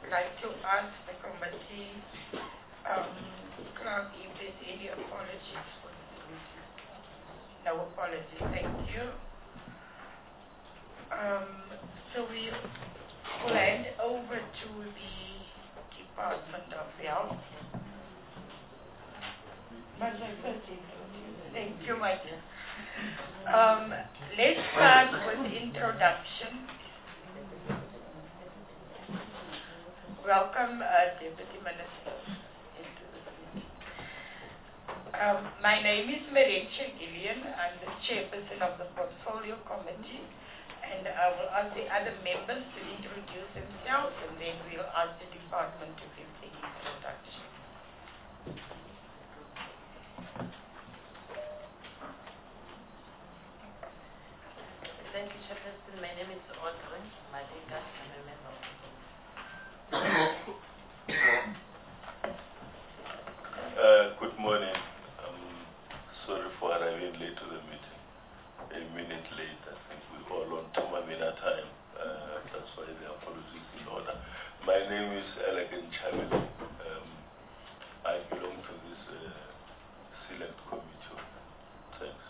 like to ask the committee clerk if there's any apologies for this meeting. No apologies, thank you. So we will hand over to the Department of Health. Thank you, my dear. Let's start with introduction. Welcome, Deputy Minister, into this meeting. My name is Marentia Gillian. I'm the chairperson of the Portfolio Committee, and I will ask the other members to introduce themselves, and then we'll ask the department to give the introduction. Thank you, Chairperson. My name is Audrey Malika. I'm a member of the Good morning. I'm sorry for arriving late to the meeting. A minute late. I think we're all on Tumamina time. That's why the apologies in order. My name is Elegant Chamil. I belong to this select committee. Thanks.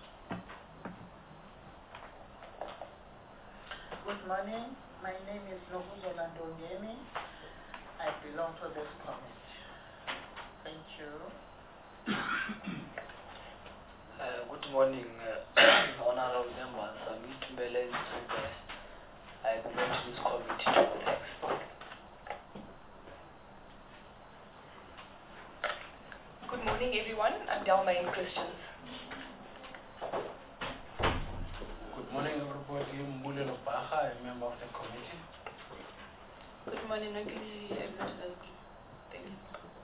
Good morning. My name is Nokuzola Ndongeni. I belong to this committee. Thank you. Good morning, honorable members. I'm Itumbele Ntsube. I belong to this committee. Good morning, everyone. I'm Delmaine Christians. Good morning, everybody. I'm Mulelo Baha, a member of the committee. Good morning, Nokili. I'm not as good. Thank you.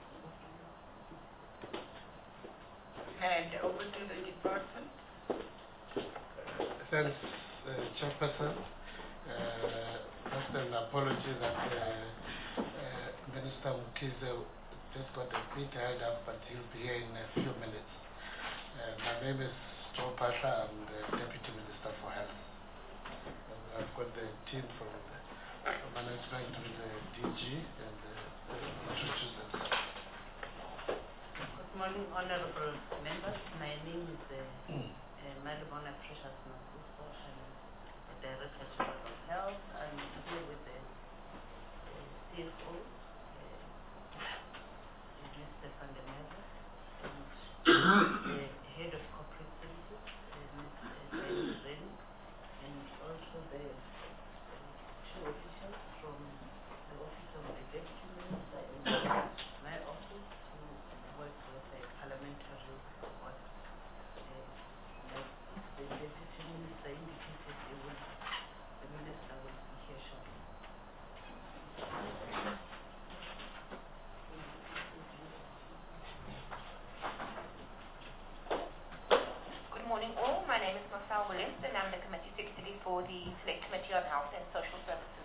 And over to the department. Thanks, Chairperson. First, an apology that Minister Mukize just got a bit held up, but he'll be here in a few minutes. My name is Joe Pasha. I'm the Deputy Minister for Health. I've got the team from the management with the DG and introduce themselves. Good morning, honorable members. My name is Malibona Precious Makuso. I'm the Director General of Health. I'm here with the CFO, Mr. Pandemera, and the Head of Corporate Services, Mr. Zain, and also the two officials from the Office of the Deputy Minister and my office who work with the parliamentary work. The Deputy Minister indicated the Minister will be here shortly. Good morning, all. My name is Marcel Williams, and I'm the Committee Secretary for the Select Committee on Health and Social Services.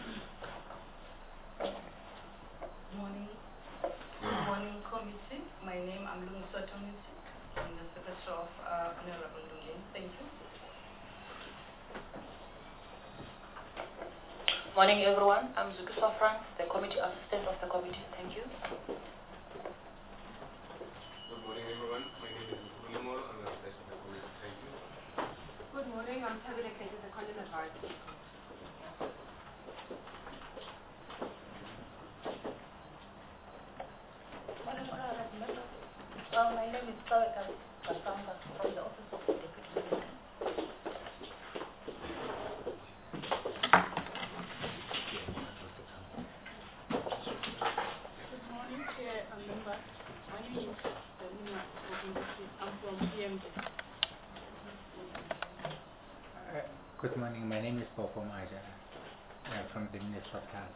Good morning. Good morning, committee. My name is Amlung Sotomisi. I'm the Secretary of Honorable Ndongeni. Thank you. Morning, everyone. I'm Zuki Sofran, the Committee Assistant of the committee. Thank you. Good morning, everyone. My name is Ulimo. I'm the President of the committee. Thank you. Good morning. I'm Tabitha Kate, the Content Advisor. Well, my name is Saweka Kasanga from the Office of the Deputy Minister. Good morning, Chair and members. My name is Selina Ogundusi. I'm from PMJ. Good morning. My name is Popo Maja from the Ministry of Health.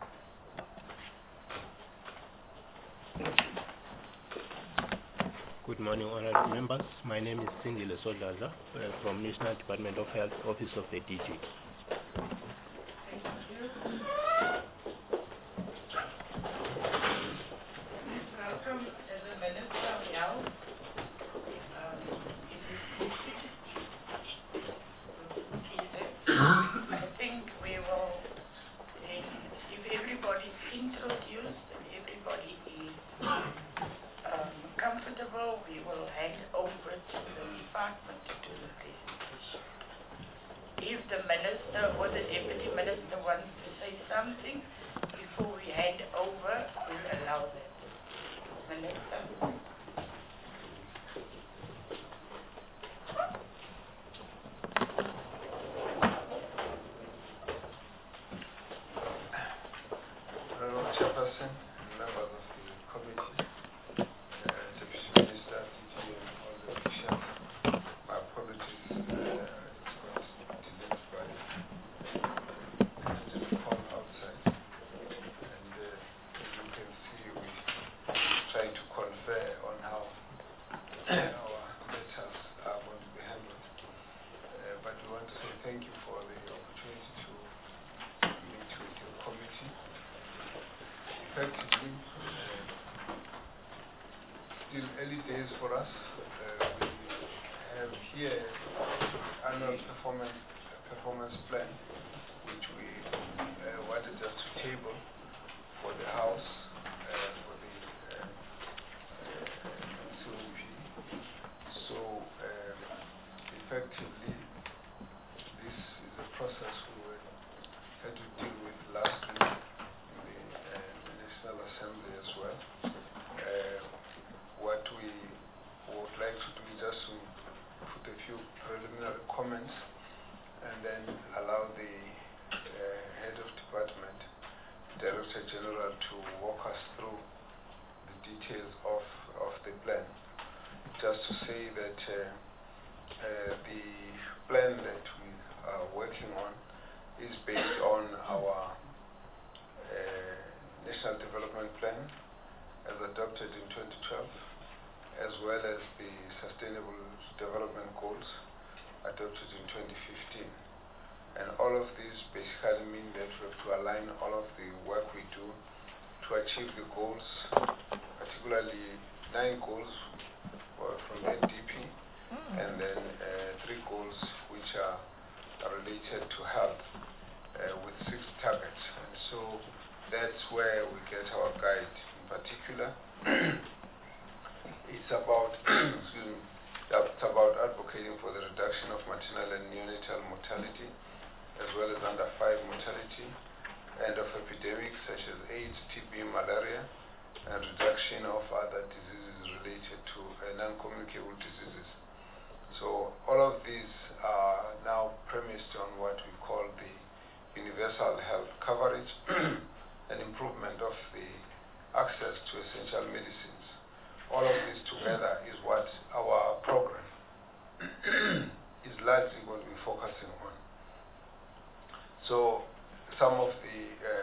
Good morning, honourable members. My name is Singile Sodlaza from National Department of Health, Office of the DG. Welcome as the Minister of Health. I think we will, if everybody is introduced, if the minister or the deputy minister wants to say something before we hand over, we'll allow that. Minister. Chairperson, members of the committee, Deputy Minister, DG, and all the officials, my apologies, it was delayed by the phone outside, and as you can see, we're trying to confer on how our matters are going to be handled, but we want to say thank you for the opportunity to meet with your committee. Effectively, still early days for us. We have here annual performance plan, which we wanted just to table for the House, for the COP. So, effectively, this is a process we had to deal with last week. Assembly as well. What we would like to do is just to put a few preliminary comments and then allow the head of department, Director General, to walk us through the details of the plan. Just to say that the plan that we are working on is based on our National Development Plan as adopted in 2012, as well as the Sustainable Development Goals adopted in 2015. And all of these basically mean that we have to align all of the work we do to achieve the goals, particularly 9 goals from NDP, and then 3 goals which are related to health with 6 targets. And so that's where we get our guide. In particular, it's about it's about advocating for the reduction of maternal and neonatal mortality, as well as under 5 mortality, and of epidemics such as AIDS, TB, malaria, and reduction of other diseases related to non-communicable diseases. So all of these are now premised on what we call the universal health coverage and improvement of the access to essential medicines. All of this together is what our program is largely going to be focusing on. So some of the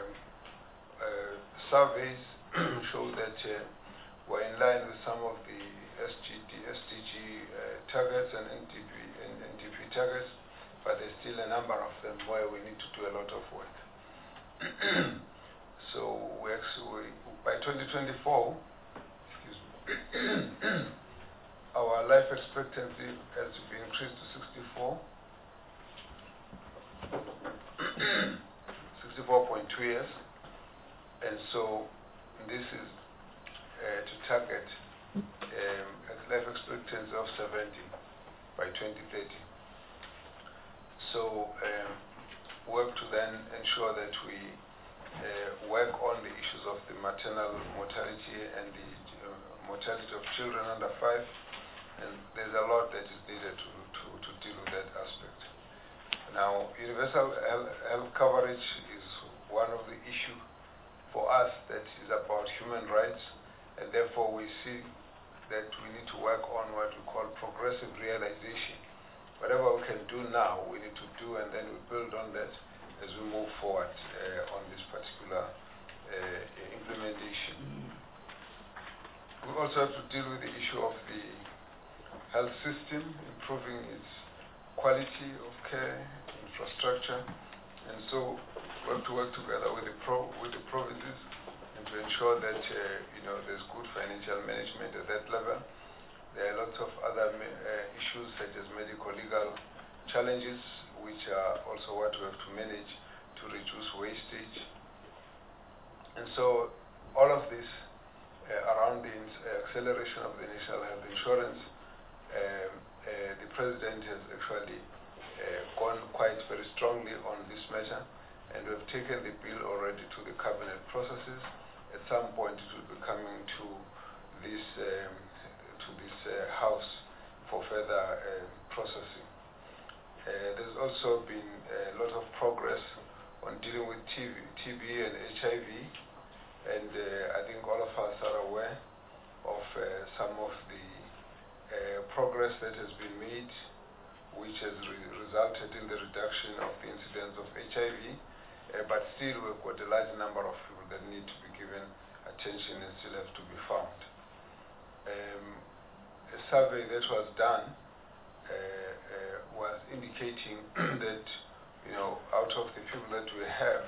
surveys show that we're in line with some of the SDG targets and NDP targets, but there's still a number of them where we need to do a lot of work. So we actually, by 2024, our life expectancy has to be increased to 64.2 years, and so this is to target life expectancy of 70 by 2030. So work to then ensure that we work on the issues of the maternal mortality and the mortality of children under 5, and there's a lot that is needed to deal with that aspect. Now, universal health coverage is one of the issues for us that is about human rights, and therefore we see that we need to work on what we call progressive realization. Whatever we can do now, we need to do, and then we build on that as we move forward on this particular implementation. We also have to deal with the issue of the health system, improving its quality of care, infrastructure, and so we have to work together with the provinces and to ensure that there's good financial management at that level. There are lots of other issues such as medical-legal challenges, which are also what we have to manage to reduce wastage. And so all of this around the acceleration of the national health insurance, the President has actually gone quite very strongly on this matter, and we've taken the bill already to the cabinet processes. At some point it will be coming to this house for further processing. There's also been a lot of progress on dealing with TB and HIV, and I think all of us are aware of some of the progress that has been made, which has resulted in the reduction of the incidence of HIV, but still we've got a large number of people that need to be given attention and still have to be found. A survey that was done was indicating that, you know, out of the people that we have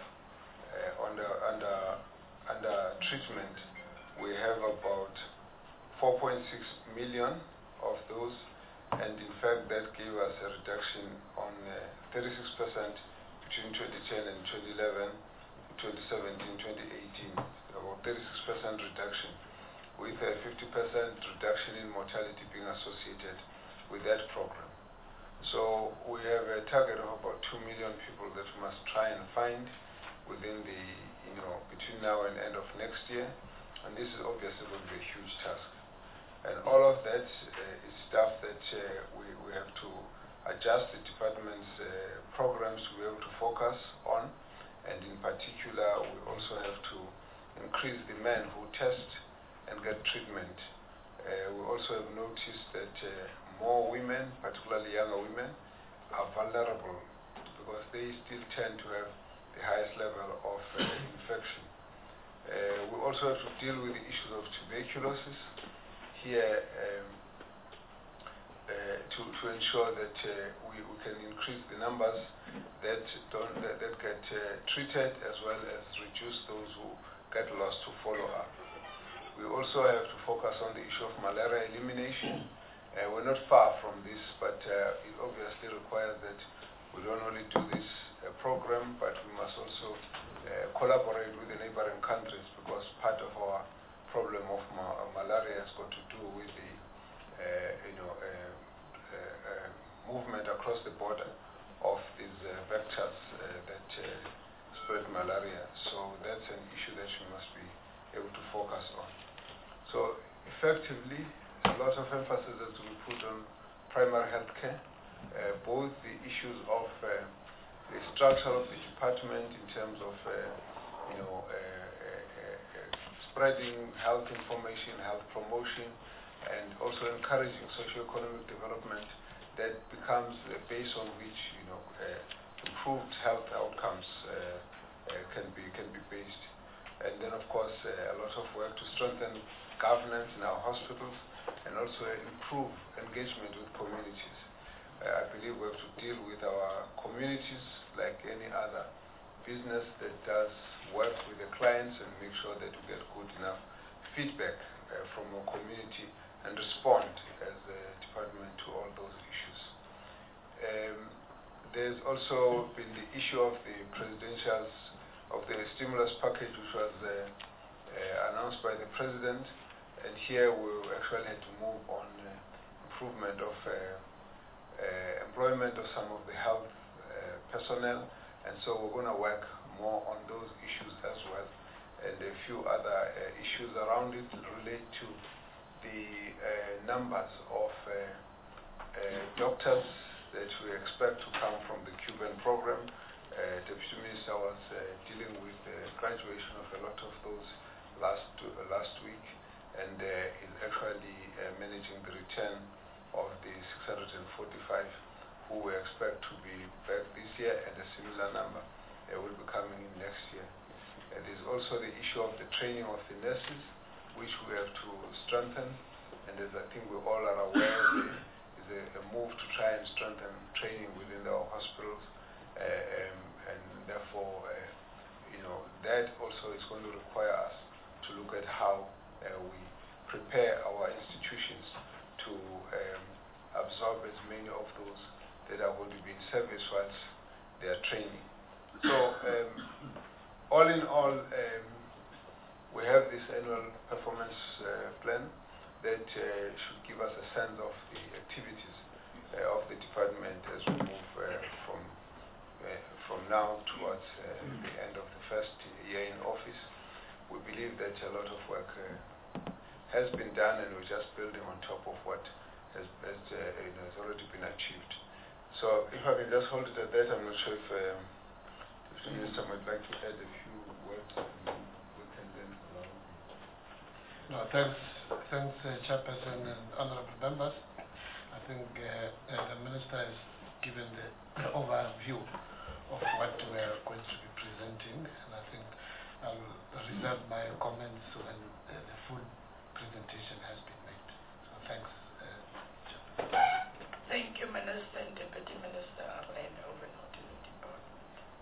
under treatment, we have about 4.6 million of those, and in fact that gave us a reduction on 36% between 2010 and 2011, 2017, 2018, about 36% reduction, with a 50% reduction in mortality being associated with that program. So we have a target of about 2 million people that we must try and find within the, you know, between now and end of next year, and this is obviously going to be a huge task. And all of that is stuff that we have to adjust the department's programs to be able to focus on, and in particular we also have to increase the men who test and get treatment. We also have noticed that more women, particularly younger women, are vulnerable because they still tend to have the highest level of infection. We also have to deal with the issues of tuberculosis here to ensure that we can increase the numbers that get treated, as well as reduce those who get lost to follow up. We also have to focus on the issue of malaria elimination. We're not far from this, but it obviously requires that we don't only do this program, but we must also collaborate with the neighboring countries, because part of our problem of malaria has got to do with the movement across the border of these vectors that spread malaria. So that's an issue that we must be able to focus on. So effectively, a lot of emphasis has to be put on primary health care, both the issues of the structure of the department in terms of spreading health information, health promotion, and also encouraging socio-economic development that becomes a base on which improved health outcomes can be based. And then of course a lot of work to strengthen governance in our hospitals and also improve engagement with communities. I believe we have to deal with our communities like any other business that does work with the clients, and make sure that we get good enough feedback from our community and respond as a department to all those issues. There's also been the issue of the stimulus package, which was announced by the President, and here we actually had to move on improvement of employment of some of the health personnel, and so we're going to work more on those issues as well, and a few other issues around it relate to the numbers of doctors that we expect to come from the Cuban program. Deputy Minister was dealing with the graduation of a lot of those last week, and is actually managing the return of the 645 who we expect to be back this year, and a similar number will be coming in next year. There's also the issue of the training of the nurses, which we have to strengthen, and as I think we all are aware, there is a move to try and strengthen training within our hospitals, and therefore that also is going to require us to look at how we prepare our institutions to absorb as many of those that are going to be in service whilst they are training. So all in all, we have this annual performance plan that should give us a sense of the activities of the department as we move from now towards the end of the first year in office. We believe that a lot of work has been done, and we're just building on top of what has already been achieved. So if I can just hold it at that, I'm not sure if the Minister might like to add a few words, and we can then allow. No, thanks, Chairperson and honourable members. I think the Minister has given the overview of what we are going to be presenting, and I think I'll reserve my comments when the full presentation has been made. So thanks, Chairperson. Thank you, Minister and Deputy Minister. I'll hand over now to the department.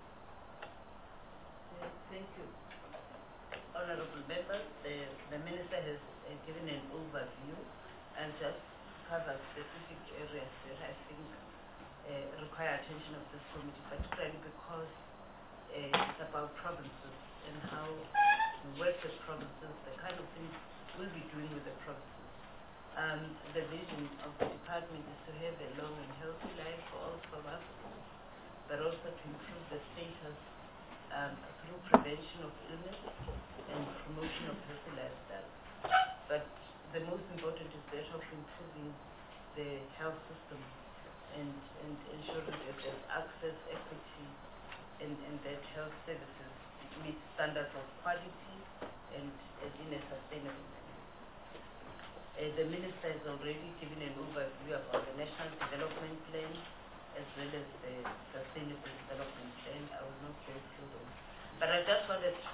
Thank you. Honourable members, the Minister has given an overview and just covered specific areas that I think require attention of this committee, particularly because it's about provinces and how we work with provinces, the kind of things we'll be doing with the provinces. The vision of the department is to have a long and healthy life for all South Africans, but also to improve the status through prevention of illness and promotion of healthy lifestyle. But the most important is that of improving the health system and ensuring that there's access, equity, and that health services meet standards of quality and in a sustainable manner. The Minister has already given an overview about the National Development Plan as well as the Sustainable Development Plan. I will not go through those. But I just wanted to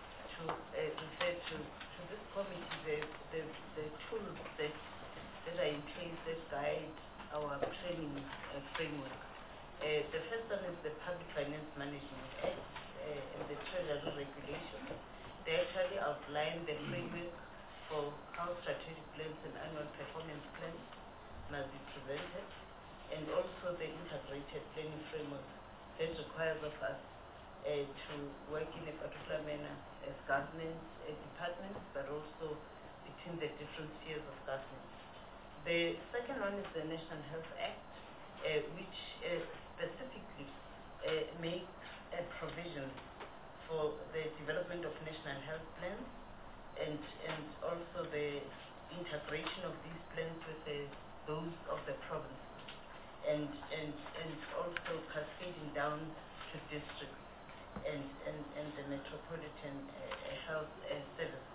refer to this committee the tools that are in place that guide our training framework. The first one is the Public Finance Management Act and the Treasury Regulation. They actually outline the framework for how strategic plans and annual performance plans must be presented, and also the integrated planning framework that requires of us to work in a particular manner as government departments, but also between the different spheres of government. The second one is the National Health Act, which specifically makes a provision for the development of national health plans and also the integration of these plans with those of the provinces and also cascading down to districts and the metropolitan health services.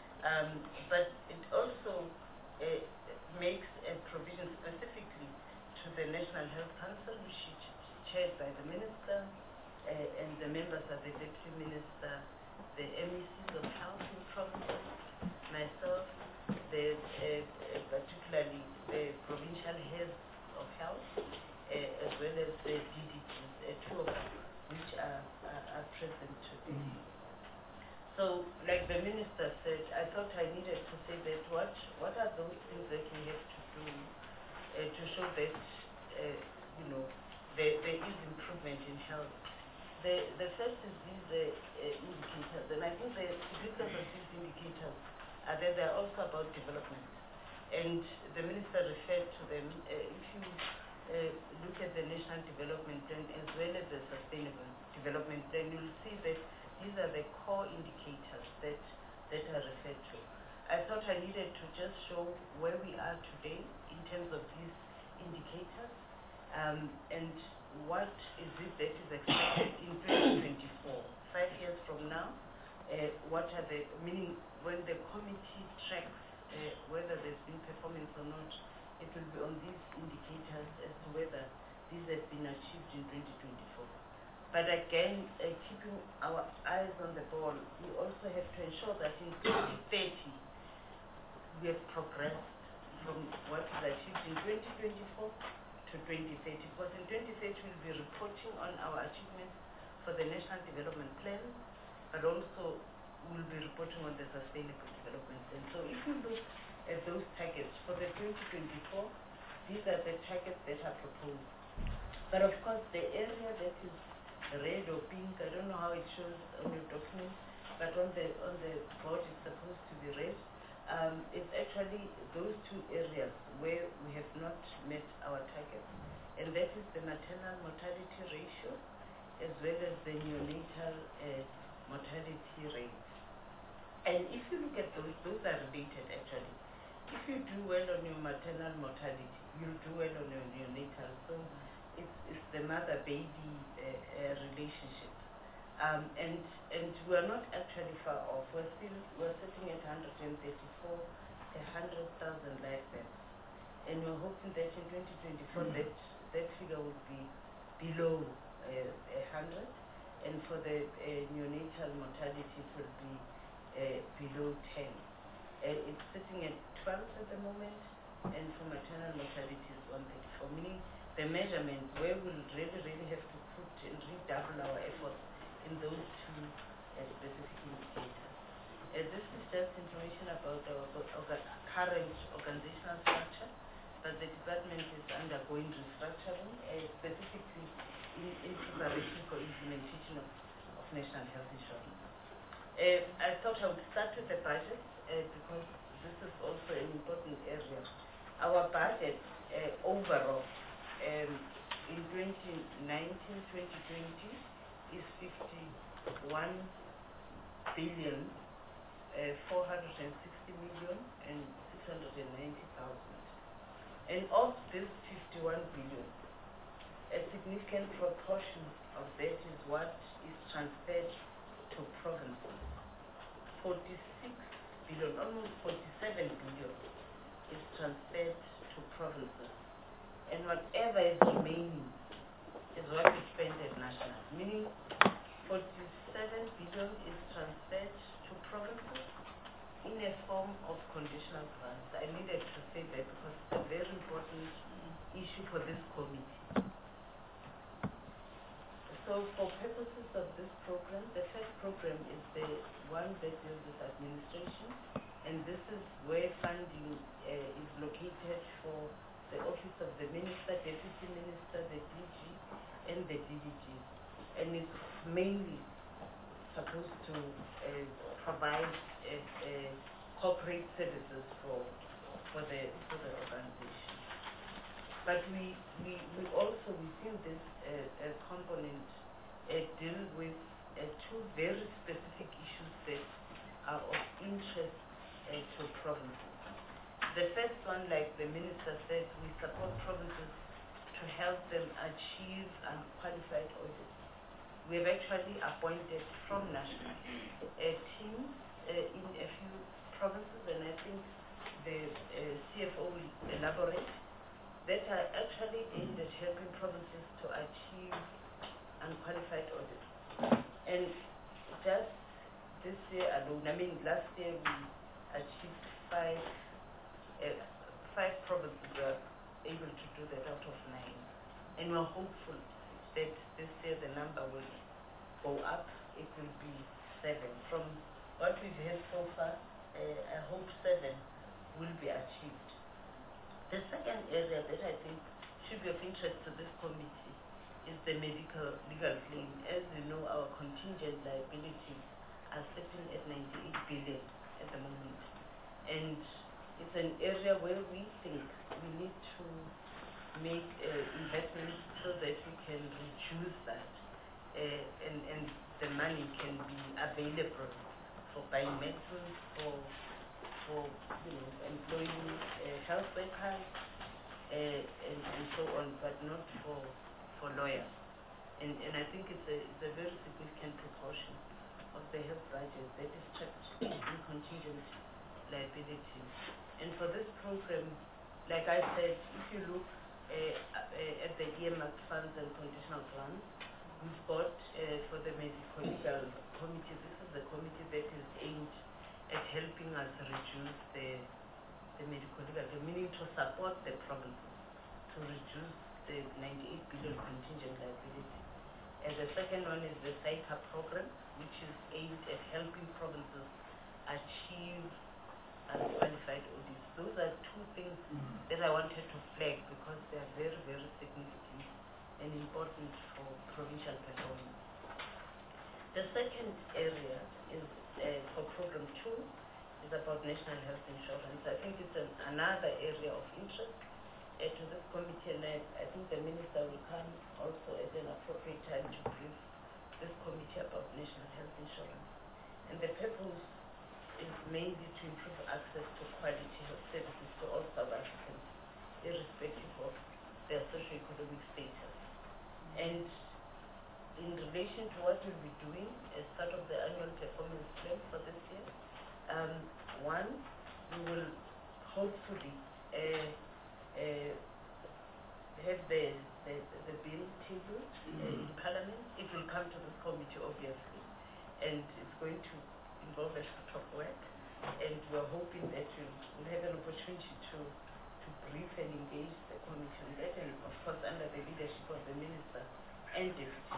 But it also makes a provision specifically to the National Health Council, which is chaired by the Minister, and the members are the Deputy Minister, the MECs of health in provinces, myself, particularly the provincial heads of health, as well as the DDGs, two of them, which are present today. So, like the Minister said, I thought I needed to say that what are those things that we have to do to show that, there is improvement in health. The first is these indicators, and I think the significance of these indicators are that they're also about development. And the Minister referred to them. If you look at the National Development Plan as well as the Sustainable Development Plan, you'll see that these are the core indicators that are referred to. I thought I needed to just show where we are today in terms of these indicators, and what is it that is expected in 2024, 5 years from now. What are the, meaning when the committee tracks whether there's been performance or not, it will be on these indicators as to whether these have been achieved in 2024. But again, keeping our eyes on the ball, we also have to ensure that in 2030, we have progressed from what is achieved in 2024 to 2030. Because in 2030, we'll be reporting on our achievements for the National Development Plan, but also we'll be reporting on the Sustainable Development Plan. So if you look at those targets for the 2024, these are the targets that are proposed. But of course, the area that is red or pink, I don't know how it shows on your document, but on the board it's supposed to be red. It's actually those two areas where we have not met our targets, and that is the maternal mortality ratio as well as the neonatal mortality rate. And if you look at those are related actually. If you do well on your maternal mortality, you'll do well on your neonatal. So it's the mother-baby relationship. And we're not actually far off. We're sitting at 134 per 100,000 life deaths. And we're hoping that in 2024 that figure would be below 100. And for the neonatal mortality it will be below 10. It's sitting at 12 at the moment, and for maternal mortality is 134, meaning the measurement where we'll really have to put and redouble our efforts in those two specific indicators. This is just information about our current organizational structure, but the department is undergoing restructuring, specifically in preparation for implementation of national health insurance. I thought I would start with the budget because this is also an important area. Our budget overall in 2019-2020 is 51 billion 460 million and 690,000. And of this 51 billion, a significant proportion of that is what is transferred to provinces. 46 billion, almost 47 billion is transferred to provinces. And whatever is remaining is what we spend at national, meaning 47 billion is transferred to provinces in a form of conditional grants. I needed to say that because it's a very important issue for this committee. So for purposes of this program, the first program is the one that deals with administration, and this is where funding is located for the Office of the Minister, Deputy Minister, the DG, and the DDG. And it's mainly supposed to provide corporate services for the organization. But we also, within this component, deal with two very specific issues that are of interest to provinces. The first one, like the minister said, we support provinces to help them achieve unqualified audits. We have actually appointed from national teams in a few provinces, and I think the CFO will elaborate, that are actually aimed at helping provinces to achieve unqualified audits. And just this year alone, I mean last year we achieved five provinces were able to do that out of 9. And we're hopeful that this year the number will go up. It will be 7. From what we've heard so far, I hope 7 will be achieved. The second area that I think should be of interest to this committee is the medical legal claim. As you know, our contingent liabilities are sitting at 98 billion at the moment. And it's an area where we think we need to make investments so that we can reduce that and the money can be available for buying medicines, for employing health workers and so on, but not for lawyers. And I think it's a very significant proportion of the health budget that is kept in contingent liabilities. And for this program, like I said, if you look at the earmarked funds and conditional grants, we've got for the medical legal committee, this is the committee that is aimed at helping us reduce the medical legal, meaning to support the provinces to reduce the 98 billion contingent liability. And the second one is the SAICA program, which is aimed at helping provinces achieve unqualified audits. Those are two things that I wanted to flag because they are very, very significant and important for provincial performance. The second area is for program 2 is about national health insurance. I think it's another area of interest to this committee, and I think the minister will come also at an appropriate time to brief this committee about national health insurance. And the purpose is mainly to improve access to quality health services to all South Africans, irrespective of their socio-economic status. And in relation to what we'll be doing as part of the annual performance plan for this year, one, we will hopefully have the bill tabled in Parliament. It will come to this committee, obviously, and it's going to involve a lot of work, and we're hoping that we'll have an opportunity to brief and engage the committee on that, and of course under the leadership of the minister and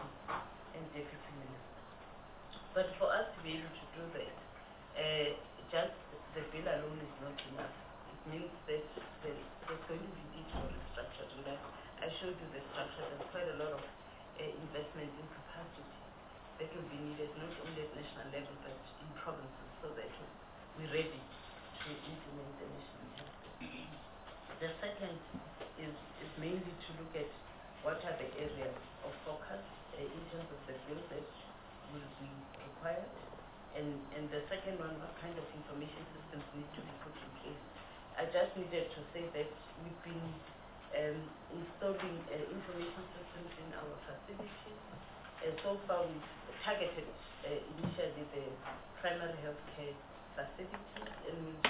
deputy minister. But for us to be able to do that, just the bill alone is not enough. It means that there's going to be need for restructuring. Like I showed you the structure, there's quite a lot of investment in capacity that will be needed not only at national level but in provinces, so that we're ready to implement the national health system. The second is mainly to look at what are the areas of focus in terms of the bill that will be required, and the second one, what kind of information systems need to be put in place. I just needed to say that we've been installing information systems in our facilities. So far we've targeted initially the primary healthcare facilities, and we'll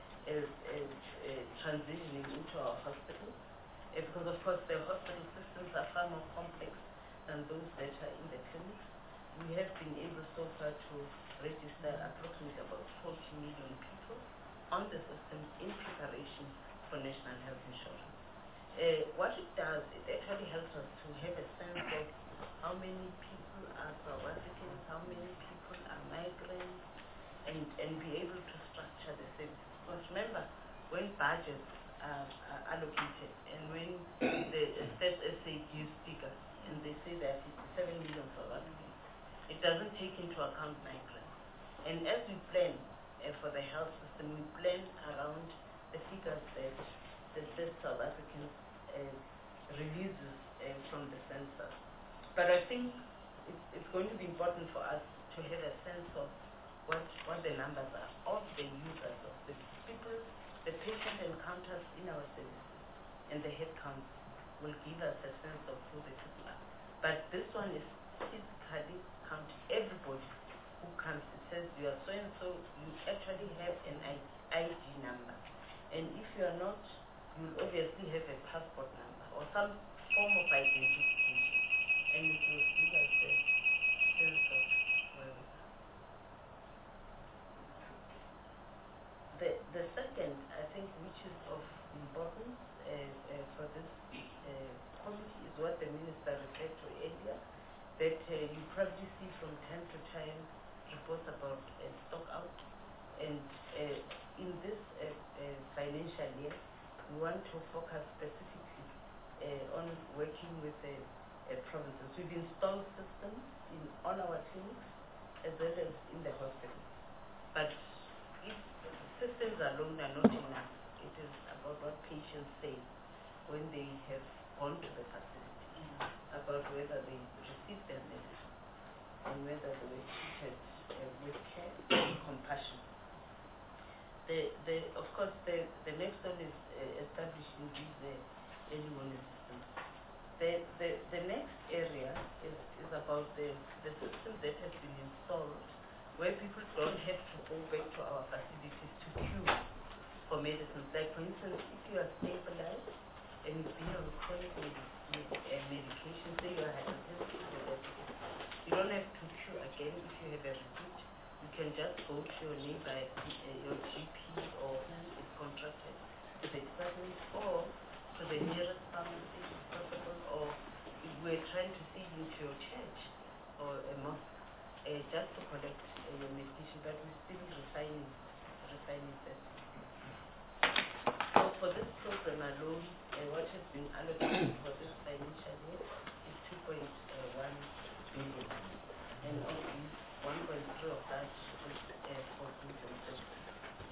be transitioning into our hospitals. Because of course the hospital systems are far more complex than those that are in the clinics. We have been able so far to register approximately about 40 million people on the system in preparation for national health insurance. What it does, it actually helps us to have a sense of how many people are South Africans, how many people are migrants, and be able to structure the services. Because remember, when budgets are allocated and when the State SA gives figures and they say that it's 7 million South Africans, it doesn't take into account migrants. And as we plan for the health system, we plan around the figures that the State South Africans releases from the census. But I think it's going to be important for us to have a sense of what the numbers are of the users, of the people, the patient encounters in our services, and the head count will give us a sense of who the people are. But this one is physically counting everybody who comes. It says you are so and so, you actually have an ID number. And if you are not, you will obviously have a passport number or some form of identification. And it will give us a sense of where we are. The second, I think, which is of importance for this committee is what the minister referred to earlier, that you probably see from time to time reports about stock out. And in this financial year, we want to focus specifically on working with provinces. We've installed systems in all our clinics as well as in the hospitals. But if systems alone are not enough, it is about what patients say when they have gone to the facility, about whether they received their medicine and whether they were treated with care and compassion. Of course, the next one is establishing these early warning systems. The next area is about the systems that have been installed where people don't have to go back to our facilities to queue for medicines. Like for instance, if you are stabilized and you've been on chronic medication, say you are hypertensive, you don't have to queue again if you have a repeat. You can just go to your neighbor, your GP or who is contracted to the department, or to the nearest pharmacy if possible, or if we're trying to feed into your church or a mosque, just to collect your medication, but we're still refining that. So for this program alone, what has been allocated for this financial year is 2.1 billion, and of these 1.3 of that is for goods and services.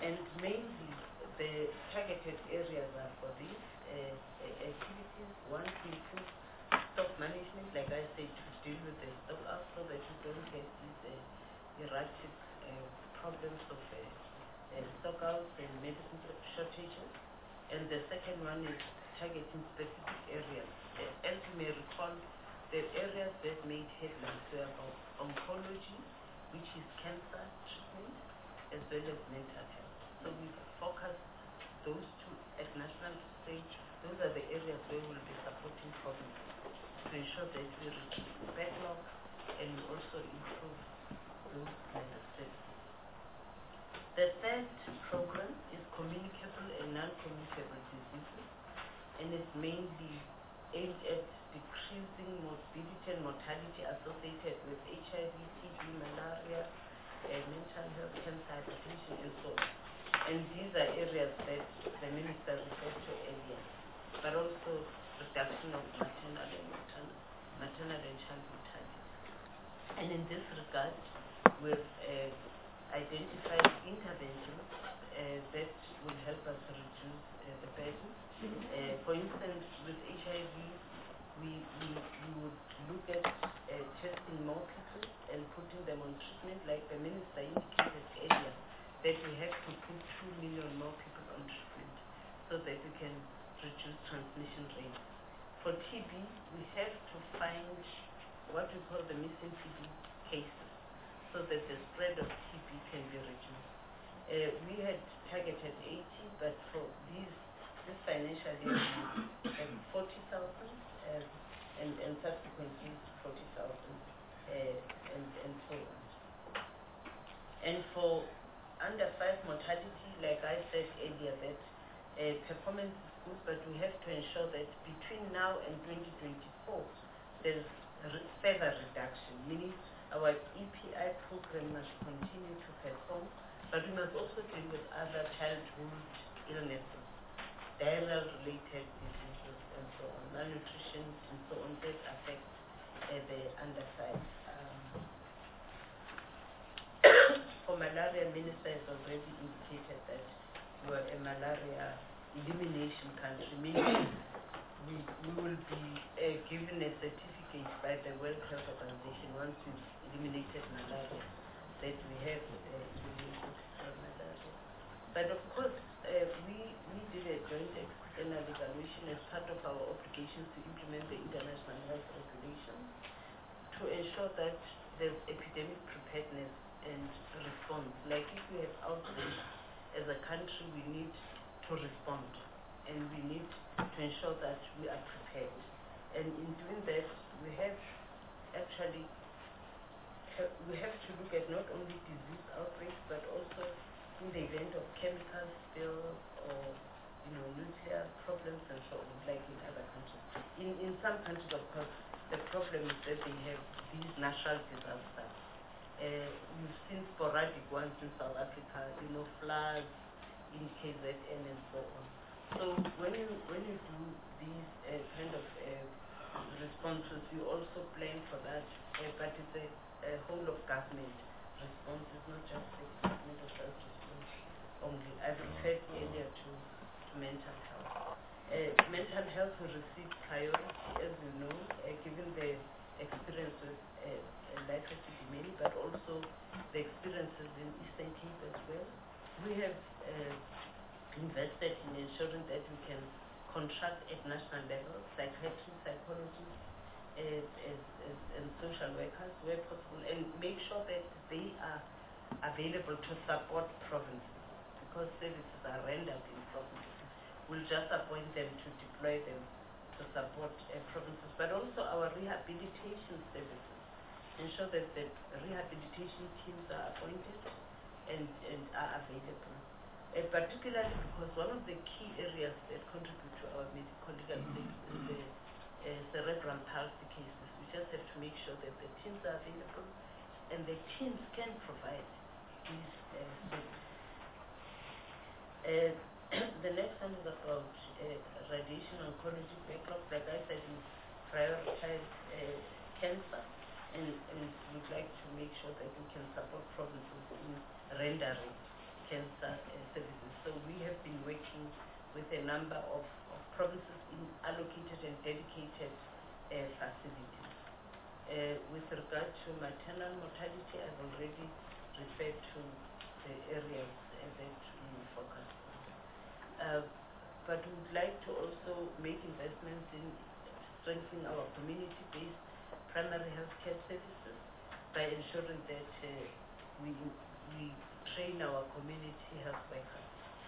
And mainly the targeted areas are for these activities. One, to improve stock management, like I said, to deal with the stock out so that you don't get these erratic problems of stock outs and medicine shortages. And the second one is targeting specific areas. As you may recall, the areas that made headlines were about oncology, which is cancer treatment, as well as mental health. So we focus those two at national stage. Those are the areas where we will be supporting provinces to ensure that we reduce the backlog and we also improve those kind of services. The third program is communicable and non-communicable diseases, and it's mainly aimed at decreasing morbidity and mortality associated with HIV, TB, malaria, mental health, cancer, hypertension, and so on. And these are areas that the Minister referred to earlier, but also reduction of maternal and child mortality. And in this regard, we've identified interventions that will help us reduce the burden. For instance, with HIV, we would look at testing more people and putting them on treatment, like the Minister indicated earlier, that we have to put 2 million more people on treatment so that we can reduce transmission rates. For TB, we have to find what we call the missing TB cases so that the spread of TB can be reduced. We had targeted 80, but for this financial year, we have 40,000 and subsequently 40,000 and so on. And for under 5 mortality, like I said earlier, that performance is good, but we have to ensure that between now and 2024, there's further reduction, meaning our EPI program must continue to perform, but we must also deal with other childhood illnesses, diarrheal-related diseases, and so on, malnutrition, and so on, that affect the under 5. For malaria, Minister has already indicated that we are a malaria elimination country, meaning we will be given a certificate by the World Health Organization once we've eliminated malaria, that we have eliminated malaria. But of course, we did a joint external evaluation as part of our obligations to implement the international health regulations to ensure that there's epidemic preparedness and response. Like if we have outbreaks as a country, we need to respond, and we need to ensure that we are prepared. And in doing that, we have to look at not only disease outbreaks, but also in the event of chemical spill or nuclear problems and so on, like in other countries. In some countries, of course, the problem is that they have these natural disasters. We've seen sporadic ones in South Africa, floods in KZN and so on. So when you do these kind of responses, you also plan for that, but it's a whole of government response. It's not just the Department of Health response only. I've referred earlier to mental health. Mental health will receive priority, as you know, given the experience with Life Epidemic, but also the experiences in Eastern Cape as well. We have invested in ensuring that we can contract at national level psychiatrists, psychologists, and social workers where possible, and make sure that they are available to support provinces, because services are rendered in provinces. We'll just appoint them to deploy them to support provinces, but also our rehabilitation services. Ensure that the rehabilitation teams are appointed and are available. Particularly because one of the key areas that contribute to our medical legal state is the cerebral palsy cases. We just have to make sure that the teams are available and the teams can provide these services. The next one is about radiation oncology backlogs. Like I said, we prioritize cancer, and we'd like to make sure that we can support provinces in rendering cancer services. So we have been working with a number of provinces in allocated and dedicated facilities. With regard to maternal mortality, I've already referred to the areas that we focus on. But we would like to also make investments in strengthening our community-based primary healthcare services by ensuring that we train our community health workers.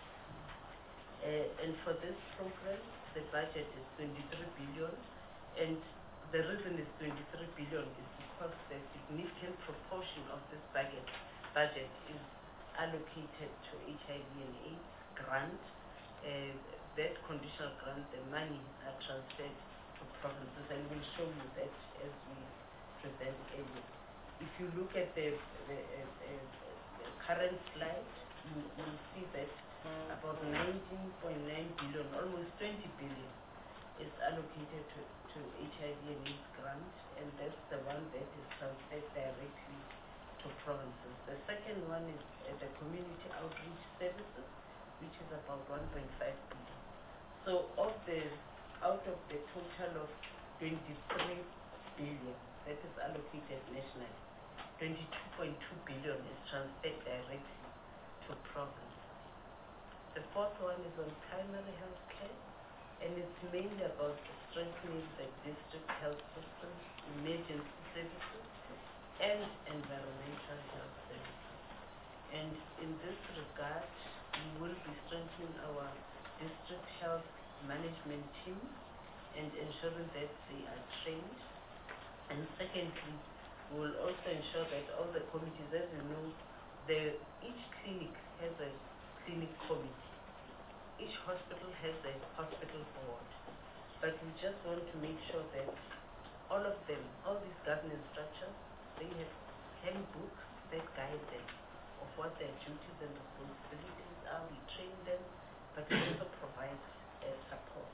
And for this program, the budget is 23 billion, and the reason it's 23 billion is because the significant proportion of this budget is allocated to HIV and AIDS grant. That conditional grant, the money are transferred to provinces, and we'll show you that as we present earlier. If you look at the current slide, you'll see that about 19.9 billion, almost 20 billion, is allocated to HIV and AIDS grant, and that's the one that is transferred directly to provinces. The second one is the community outreach services, which is about 1.5 billion. So out of the total of 23 billion that is allocated nationally, 22.2 billion is transferred directly to provinces. The fourth one is on primary health care, and it's mainly about strengthening the district health systems, emergency services, and environmental health services. And in this regard, we will be strengthening our district health management team and ensuring that they are trained. And secondly, we will also ensure that all the committees, as you know, each clinic has a clinic committee. Each hospital has a hospital board. But we just want to make sure that all of them, all these governance structures, they have handbooks that guide them of what their duties and responsibilities are. We train them, but we also provide support.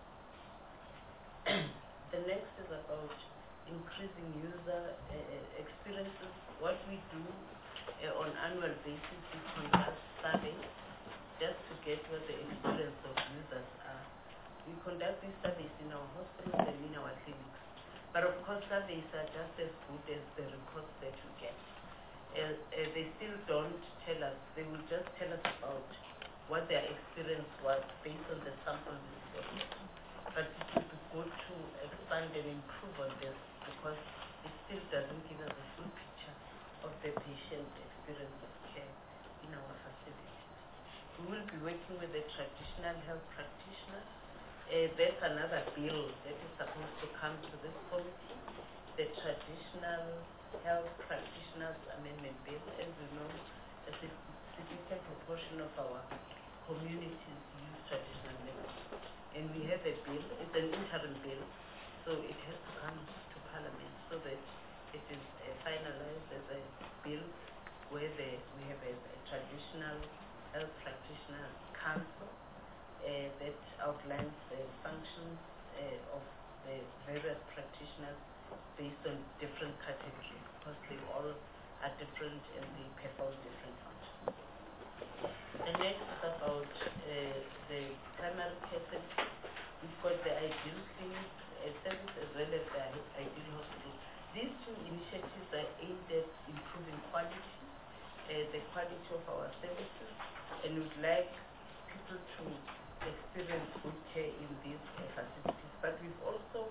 The next is about increasing user experiences. What we do on annual basis, we conduct surveys just to get what the experience of users are. We conduct these surveys in our hospitals and in our clinics. But of course, surveys are just as good as the reports that we get. They still don't tell us, they will just tell us about what their experience was based on the sample we got. But it would be good to expand and improve on this because it still doesn't give us a full picture of the patient experience of care in our facilities. We will be working with the traditional health practitioners. There's another bill that is supposed to come to this committee, the Traditional Health Practitioners Amendment Bill. As you know, a significant proportion of our communities use traditional medicine. And we have a bill, it's an interim bill, so it has to come to Parliament so that it is finalized as a bill where we have a traditional health practitioners council that outlines the functions of the various practitioners based on different categories because they all are different and they perform different functions. The next is about the primary care services. We've got the ideal clinic service as well as the ideal hospital. These two initiatives are aimed at improving quality, the quality of our services, and we'd like people to experience good care in these facilities. But we've also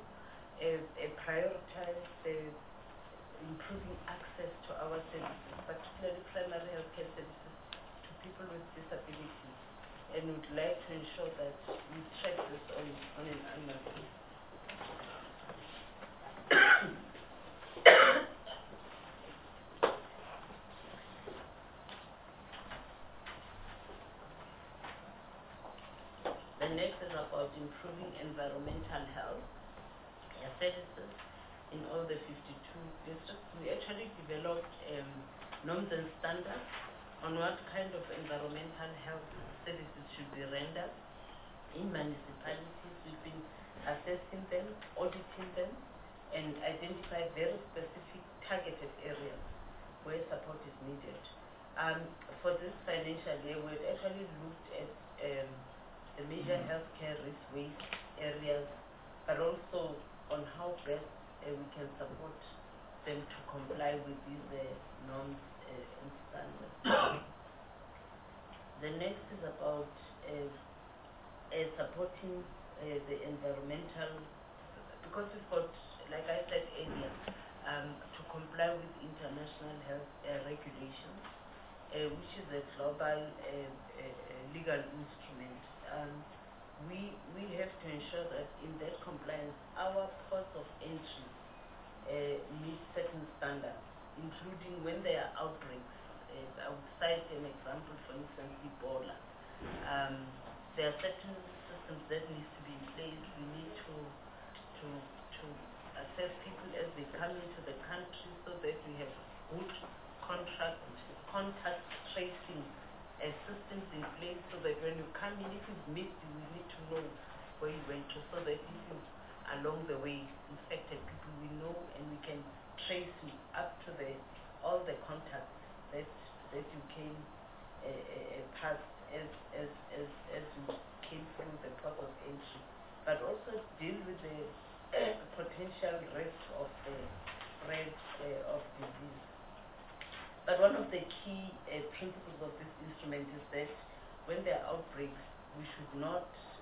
prioritized improving access to our services, particularly primary healthcare services to people with disabilities, and would like to ensure that we track this on an annual basis. The next is about improving environmental health services in all the 52 districts. We actually developed norms and standards on what kind of environmental health services should be rendered in municipalities. We've been assessing them, auditing them, and identify very specific targeted areas where support is needed. For this financial year, we actually looked at the major healthcare risk waste areas, but also on how best we can support them to comply with these norms and standards. The next is about supporting the environmental, because we've got, like I said earlier, to comply with international health regulations, which is a global legal instrument. We have to ensure that in that compliance, our ports of entry meet certain standards, including when there are outbreaks. I would cite an example, for instance, Ebola. There are certain systems that need to be in place. We need to assess people as they come into the country so that we have good contact tracing systems in place, so that when you come in, if it's misty, we need to know where you went to, so that if you along the way infected people, we know and we can trace you up to all the contacts that you came past as you came through the port of entry, but also deal with the potential risk of the spread of disease. But one of the key principles of this instrument is that when there are outbreaks, we should not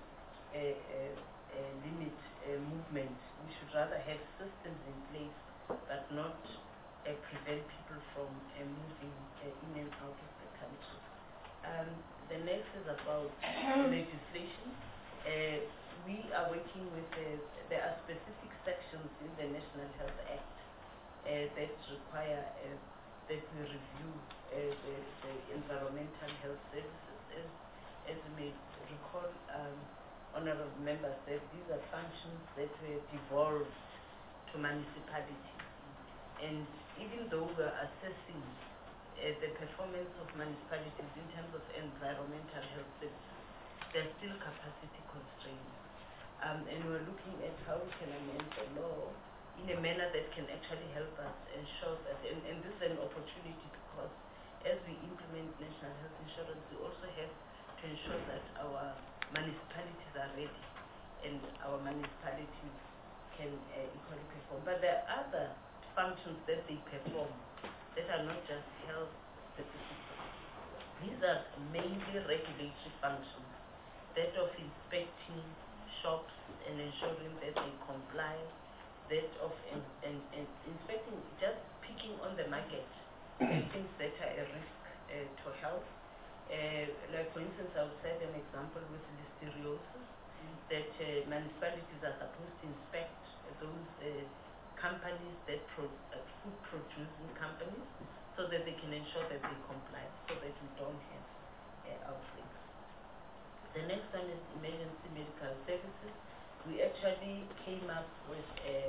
limit movement. We should rather have systems in place that not prevent people from moving in and out of the country. The next is about legislation. We are working with, there are specific sections in the National Health Act that require that we review the environmental health services. As you may recall, honorable members, that these are functions that were devolved to municipalities. And even though we're assessing the performance of municipalities in terms of environmental health services, there are still capacity constraints. And we're looking at how we can amend the law in a manner that can actually help us ensure that, and this is an opportunity, because as we implement national health insurance, we also have to ensure that our municipalities are ready and our municipalities can equally perform. But there are other functions that they perform that are not just health specific. These are mainly regulatory functions, that of inspecting shops and ensuring that they comply, that of inspecting, just picking on the market things that are a risk to health. Like for instance, I would cite an example with listeriosis, that municipalities are supposed to inspect those companies, that food producing companies, so that they can ensure that they comply, so that we don't have outbreaks. The next one is emergency medical services. We actually came up with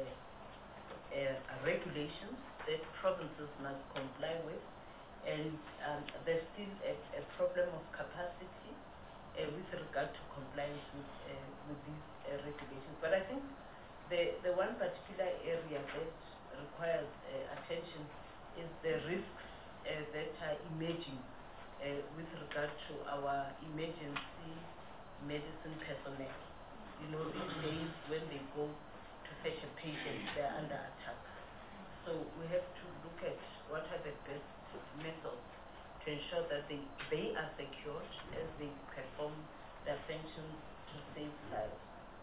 regulations that provinces must comply with, and there's still a problem of capacity with regard to compliance with these regulations. But I think the one particular area that requires attention is the risks that are emerging with regard to our emergency medicine personnel. You know, these days when they go to fetch a patient, they're under attack. So we have to look at what are the best methods to ensure that they are secured as they perform their functions to save lives.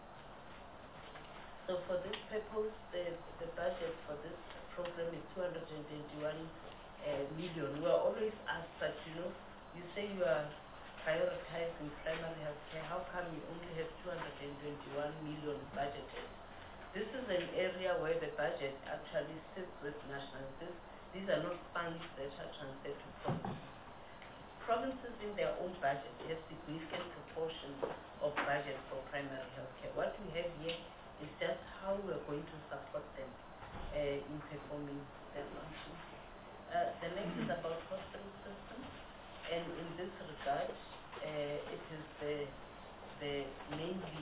So for this purpose, the budget for this program is 221 million. We are always asked that, you know, you say you are prioritizing primary health care, how come you only have 221 million budgeted? This is an area where the budget actually sits with national. These are not funds that are transferred to provinces. Provinces in their own budget have significant proportions of budget for primary health care. What we have here is just how we are going to support them in performing their functions. The next is about hospital systems, and in this regard, it is the mainly,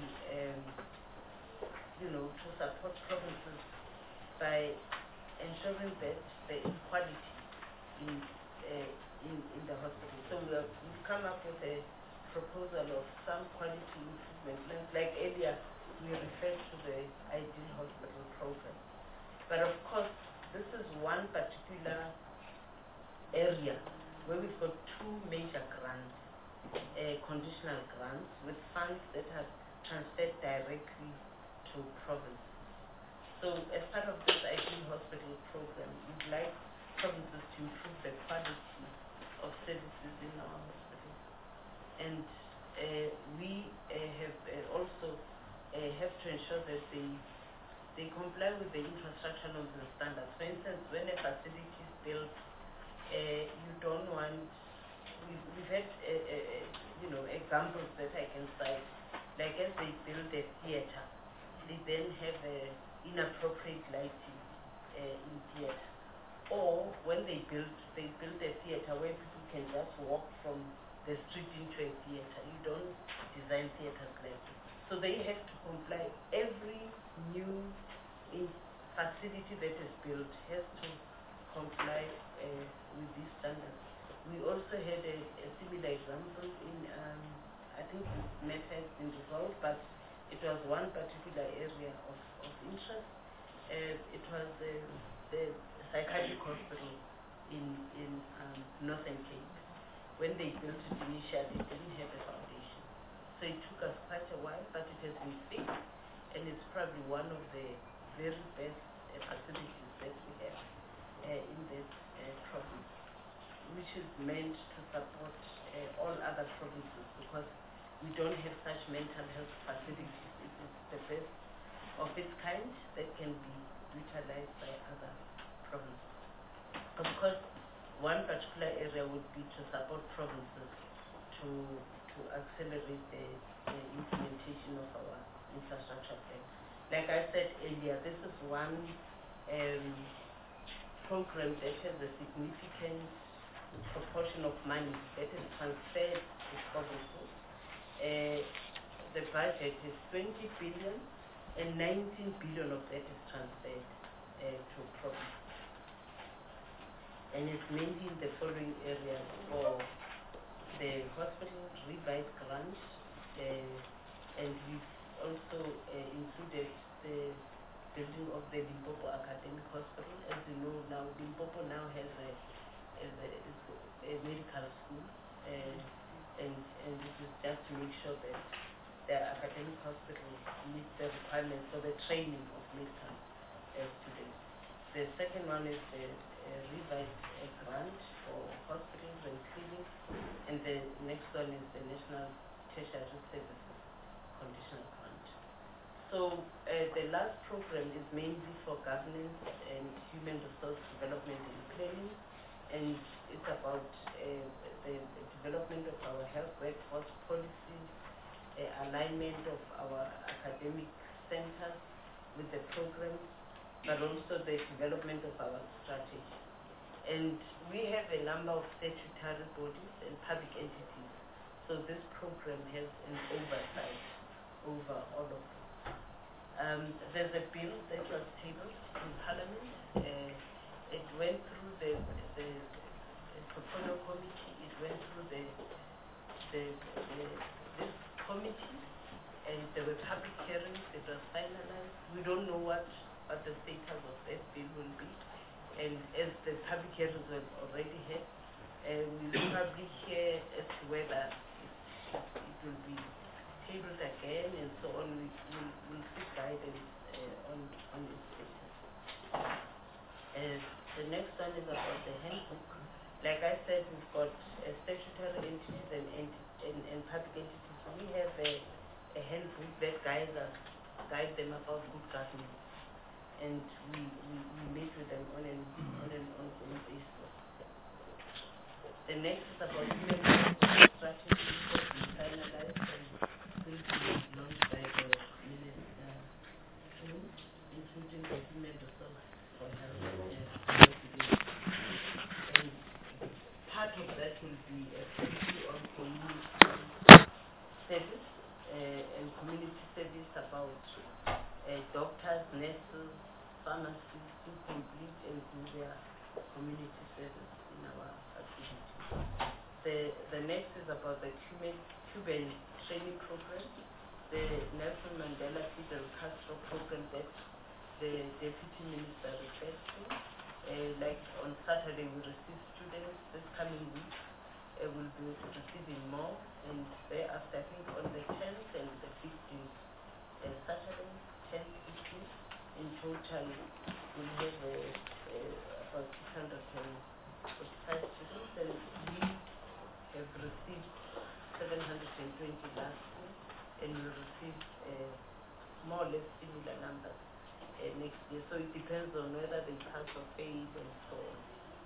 you know, to support provinces by ensuring that there is quality in the hospital. So we've come up with a proposal of some quality improvement plans. Like earlier, we referred to the Ideal Hospital program. But of course, this is one particular area where we've got two major grants, conditional grants with funds that are transferred directly to provinces. So as part of this Ideal Hospital program, we'd like provinces to improve the quality of services in our hospitals. And we have also have to ensure that they comply with the infrastructure norms and standards. For instance, when a facility is built, you don't want, we've had examples that I can cite, like as they build a theater, they then have inappropriate lighting in theater. Or when they build a theater where people can just walk from the street into a theater. You don't design theaters like this. So they have to comply. Every new facility that is built has to comply with these standards. We also had a similar example in, I think this matter has been resolved, but it was one particular area of interest. It was the psychiatric hospital in Northern Cape. When they built it initially, it didn't have a foundation. So it took us quite a while, but it has been fixed, and it's probably one of the very best facilities that we have in this province, which is meant to support all other provinces, because we don't have such mental health facilities. It is the best of its kind that can be utilized by other provinces. Of course, one particular area would be to support provinces to accelerate the implementation of our infrastructure plan. Like I said earlier, this is one program that has a significant proportion of money that is transferred to provinces. The budget is 20 billion and 19 billion of that is transferred to provinces. And it's mainly in the following areas: for the hospital revised grant, and we've also included the building of the Limpopo Academic Hospital. As you know now, Limpopo now has a medical school, and this is just to make sure that the academic hospital meets the requirements for the training of medical students. The second one is the revised grant for hospitals and clinics, and the next one is the National Tertiary Services Conditional Grant. So the last program is mainly for governance and human resource development and planning, and it's about the development of our health workforce policy, alignment of our academic centers with the program, but also the development of our strategy. And we have a number of statutory bodies and public entities, so this program has an oversight over all of them. There's a bill that was tabled in Parliament. It went through the portfolio committee, it went through this committee, and there were public hearings. It was finalized. We don't know what the status of that bill will be. And as the public hearings were already had, we will probably hear as to whether it will be tabled again and so on. We'll seek guidance on its status. The next one is about the handbook. Like I said, we've got statutory entities and public entities. We have a handbook that guides them about good governance, and we meet with them on an ongoing basis. The next is about human resource strategy that we finalized and will be launched by the minister soon, including the human resource for health and part of that will be a policy on community service and community service about doctors, nurses, pharmacists who complete and do their community service in our activities. The next is about the Cuban training program, the Nelson Mandela Fidel Castro program that the Deputy Minister referred to. Like on Saturday, we receive students. This coming week, we'll be receiving more, and thereafter, I think on the 10th and the 15th, Saturday, 10th, 15th, in total, we'll have about 645 students, and we have received 720 last year, and we'll receive more or less similar numbers next year. So it depends on whether they pass or fail and so on.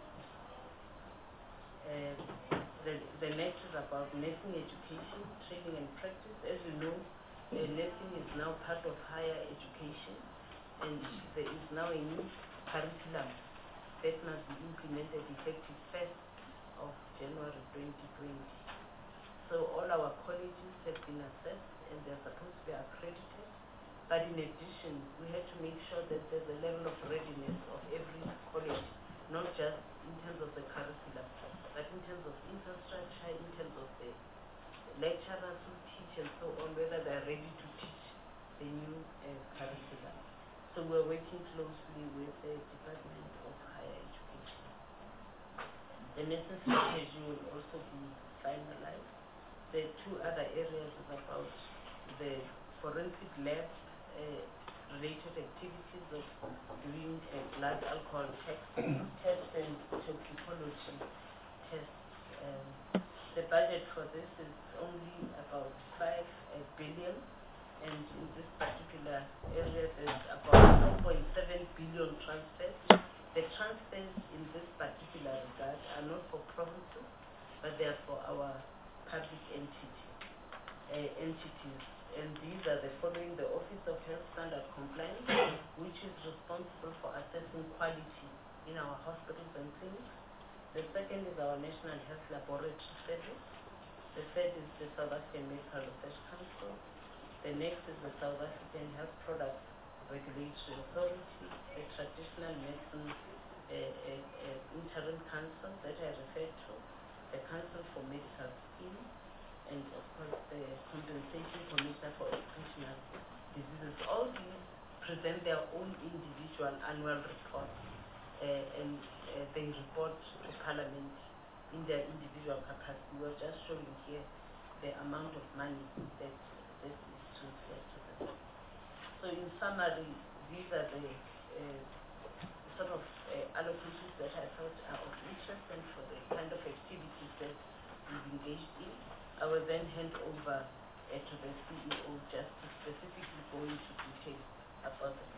The next is about nursing education, training and practice. As you know, nursing is now part of higher education, and there is now a new curriculum that must be implemented effective 1st of January 2020. So all our colleges have been assessed and they're supposed to be accredited. But in addition, we had to make sure that there's a level of readiness of every college, not just in terms of the curriculum, but in terms of infrastructure, in terms of the lecturers who teach and so on, whether they're ready to teach the new curriculum. So we're working closely with the Department of Higher Education. The nursing strategy will also be finalized. The two other areas is about the forensic lab related activities of doing blood alcohol tests and toxicology tests. The budget for this is only about 5 billion, and in this particular area there's about 4.7 billion transfers. The transfers in this particular regard are not for provinces, but they are for our public entities. And these are the following: the Office of Health Standard Compliance, which is responsible for assessing quality in our hospitals and clinics. The second is our National Health Laboratory Service. The third is the South African Medical Research Council. The next is the South African Health Products Regulatory Authority, the Traditional Medicine Interim Council that I referred to, the Council for Medical Schemes, and of course the Compensation Commissioner for Occupational Diseases. All these present their own individual annual reports, and they report to Parliament in their individual capacity. We're just showing here the amount of money that this is transferred to them. So in summary, these are the sort of allocations that I thought are of interest and for the kind of activities that we've engaged in. I will then hand over to the CEO just to specifically go into detail about the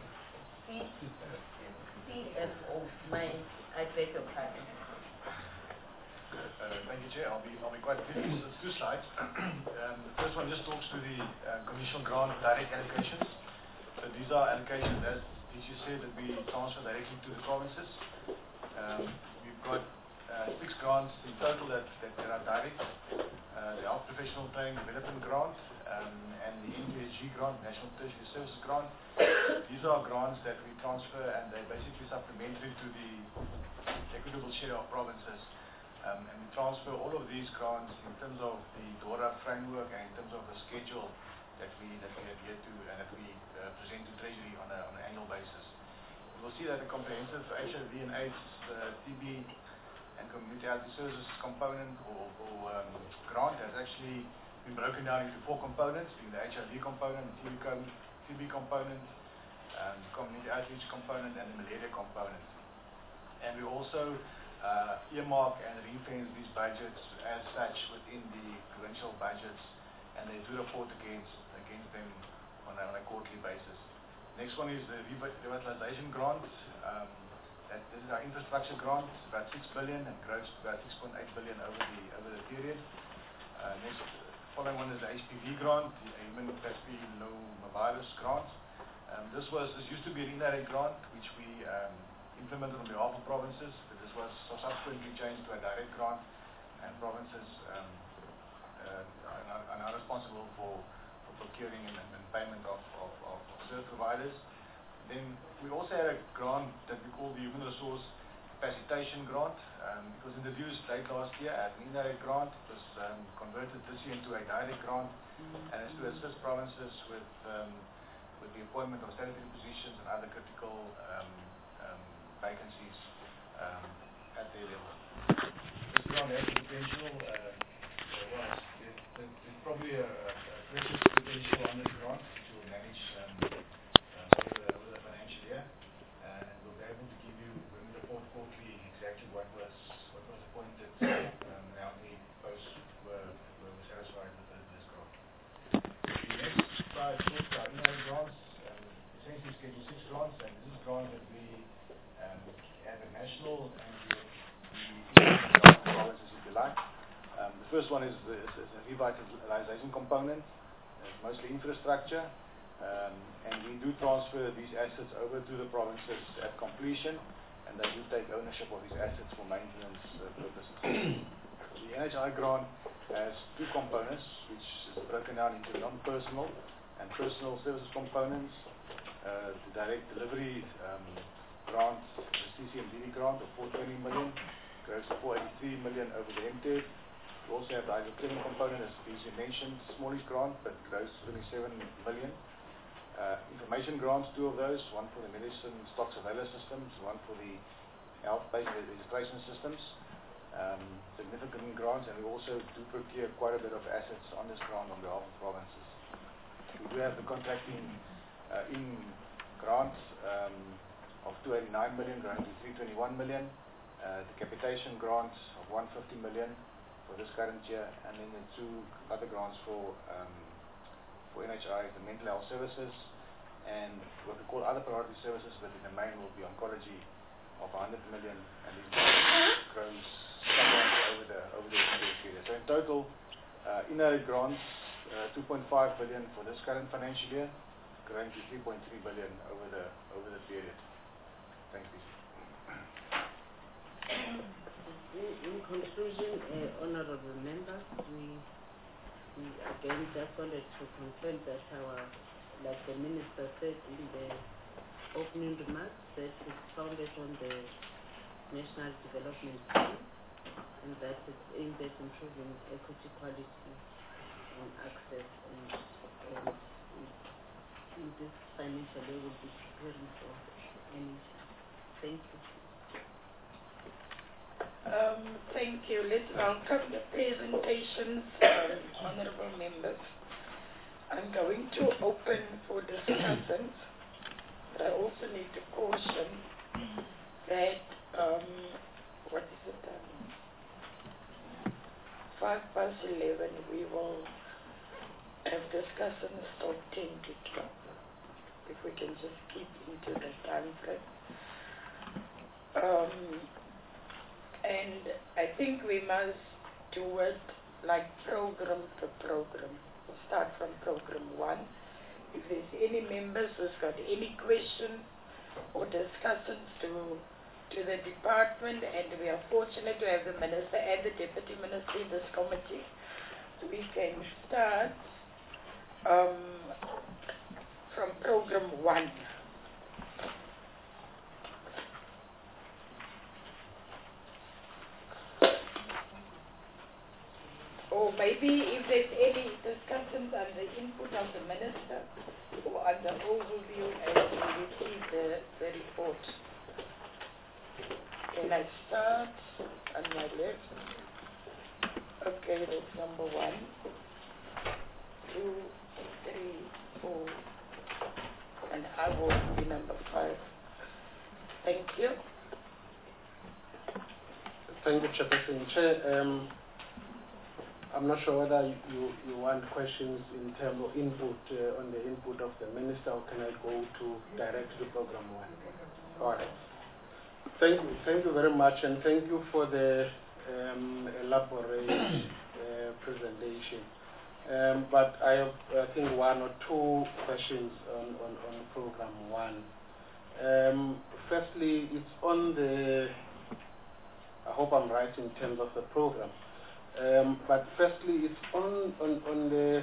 CFO. I beg your pardon. Thank you, Chair. I'll be quite brief. It's 2 slides. The first one just talks to the conditional grant direct allocations. So these are allocations, as you said, that we transfer directly to the provinces. We've got 6 grants in total that are direct. The Health Professional Training Development Grant and the NUSG grant, National Tertiary Services Grant. These are grants that we transfer, and they're basically supplementary to the equitable share of provinces. And we transfer all of these grants in terms of the DORA framework and in terms of the schedule that we adhere to and that we present to Treasury on an annual basis. You will see that the comprehensive HIV and AIDS, TB and community health services component or grant has actually been broken down into 4 components, being the HIV component, TB component, community outreach component, and the malaria component. And we also earmark and ring-fence these budgets as such within the provincial budgets, and they do report against them on a quarterly basis. Next one is the revitalization grant. This is our infrastructure grant. It's about 6 billion and grows to about 6.8 billion over the period. Next, following one is the HPV grant, the Human Papillomavirus grant. This used to be an indirect grant, which we implemented on behalf of provinces, but this was subsequently changed to a direct grant, and provinces are now responsible for procuring and payment of service providers. Then we also had a grant that we call the Human Resource capacitation grant, because in the views late last year as an indirect grant, it was converted this year into a direct grant, and is to assist provinces with the appointment of statutory positions and other critical vacancies at their level. This grant has potential. There's probably a precious potential on this grant to manage over the financial year, and we'll be able to give you in the fourth quarterly exactly what was appointed and how many posts were satisfied with this grant. The next slide talks about indirect grants, essentially Schedule 6 grants, and this is grants that we have a national and the provinces, if you like. The first one is a revitalization component. It's mostly infrastructure, and we do transfer these assets over to the provinces at completion, and they do take ownership of these assets for maintenance purposes. The NHI grant has two components, which is broken down into non-personal and personal services components. The direct delivery grant, the CCMDD grant of 420 million, grows to 483 million over the MTED. We also have the hydrocarbon component, as previously mentioned, smallest grant, but grows to 27 million. Information grants, two of those, one for the medicine stock surveillance systems, one for the health-based registration systems. Significant grants, and we also do procure quite a bit of assets on this grant on behalf of provinces. We do have the contracting in grants of 289 million, growing to 321 million. The capitation grants of 150 million for this current year, and then the two other grants for NHI, the mental health services, and what we call other priority services, but in the main will be oncology of 100 million, and this grows somewhat over the period. So in total, indirect grants, 2.5 billion for this current financial year, growing to 3.3 billion over the period. Thank you. In conclusion, honorable members, we again just wanted to confirm that like the Minister said in the opening remarks, that it's founded on the National Development Plan, and that it's aimed at improving equity, quality, and access, and in this financial year will be preparing for any. Thank you. Thank you. Let's welcome the presentations, honorable members. I'm going to open for discussions, but I also need to caution that, 11:05, we will have discussions till 10 to 12. If we can just keep into the time frame. And I think we must do it like program to program. We'll start from program 1. If there's any members who's got any questions or discussions to the department, and we are fortunate to have the Minister and the Deputy Minister in this committee, we can start from program 1. Or maybe if there's any discussions on the input of the Minister or on the overview as we receive the report. Can I start on my left? Okay, that's number 1, 2, 3, 4, and I will be number 5. Thank you. Thank you, Chairperson. Chair, I'm not sure whether you want questions in terms of input on the input of the Minister, or can I go direct to program 1? All right. Thank you very much, and thank you for the elaborate presentation. But I have, I think, 1 or 2 questions on program 1. Firstly, it's on the, I hope I'm right in terms of the program. But firstly, it's on the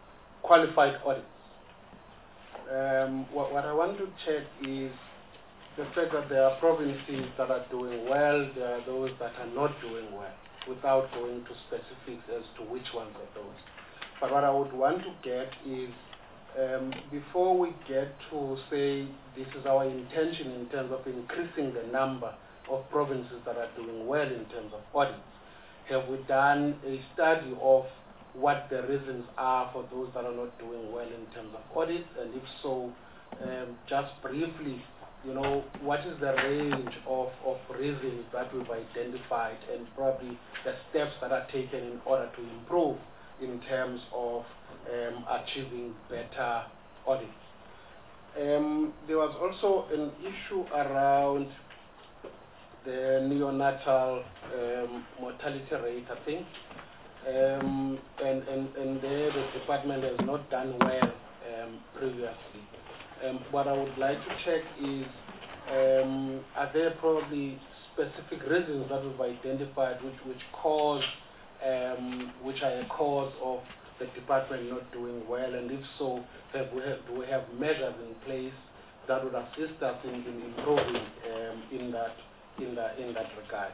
qualified audits. What I want to check is the fact that there are provinces that are doing well, there are those that are not doing well, without going to specifics as to which ones are those. But what I would want to get is, before we get to say this is our intention in terms of increasing the number of provinces that are doing well in terms of audits, have we done a study of what the reasons are for those that are not doing well in terms of audits? And if so, just briefly, what is the range of reasons that we've identified and probably the steps that are taken in order to improve in terms of achieving better audits? There was also an issue around the neonatal mortality rate, I think. And there the department has not done well previously. What I would like to check is, are there probably specific reasons that we've identified which are a cause of the department not doing well, and if so, do we have measures in place that would assist us in improving in that regard?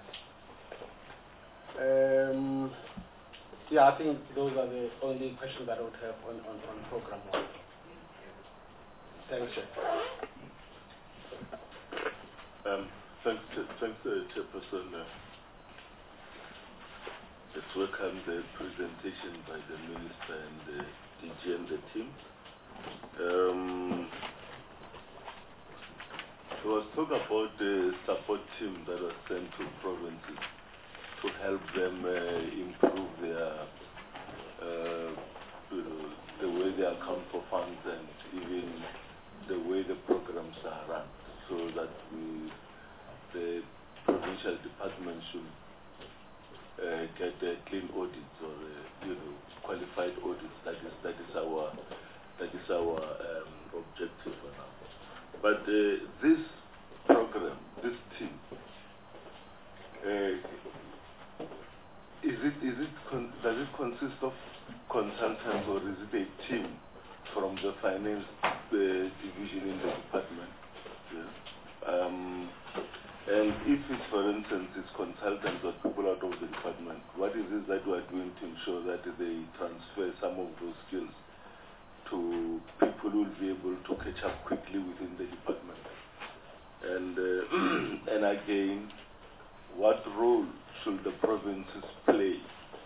Yeah, I think those are the only questions that I would have on program 1. Thanks, Chair. Thanks, Chairperson. Let's welcome the presentation by the Minister and the DG and the team. There was talk about the support team that was sent to provinces to help them improve their the way they account for funds and even the way the programs are run, so that the provincial department should get clean audits or qualified audits. That is our objective for now. But this program, this team, does it consist of consultants, or is it a team from the finance division in the department? Yeah. And if it's, for instance, it's consultants or people out of the department, what is it that we are doing to ensure that they transfer some of those skills to people who will be able to catch up quickly within the department? And again, what role should the provinces play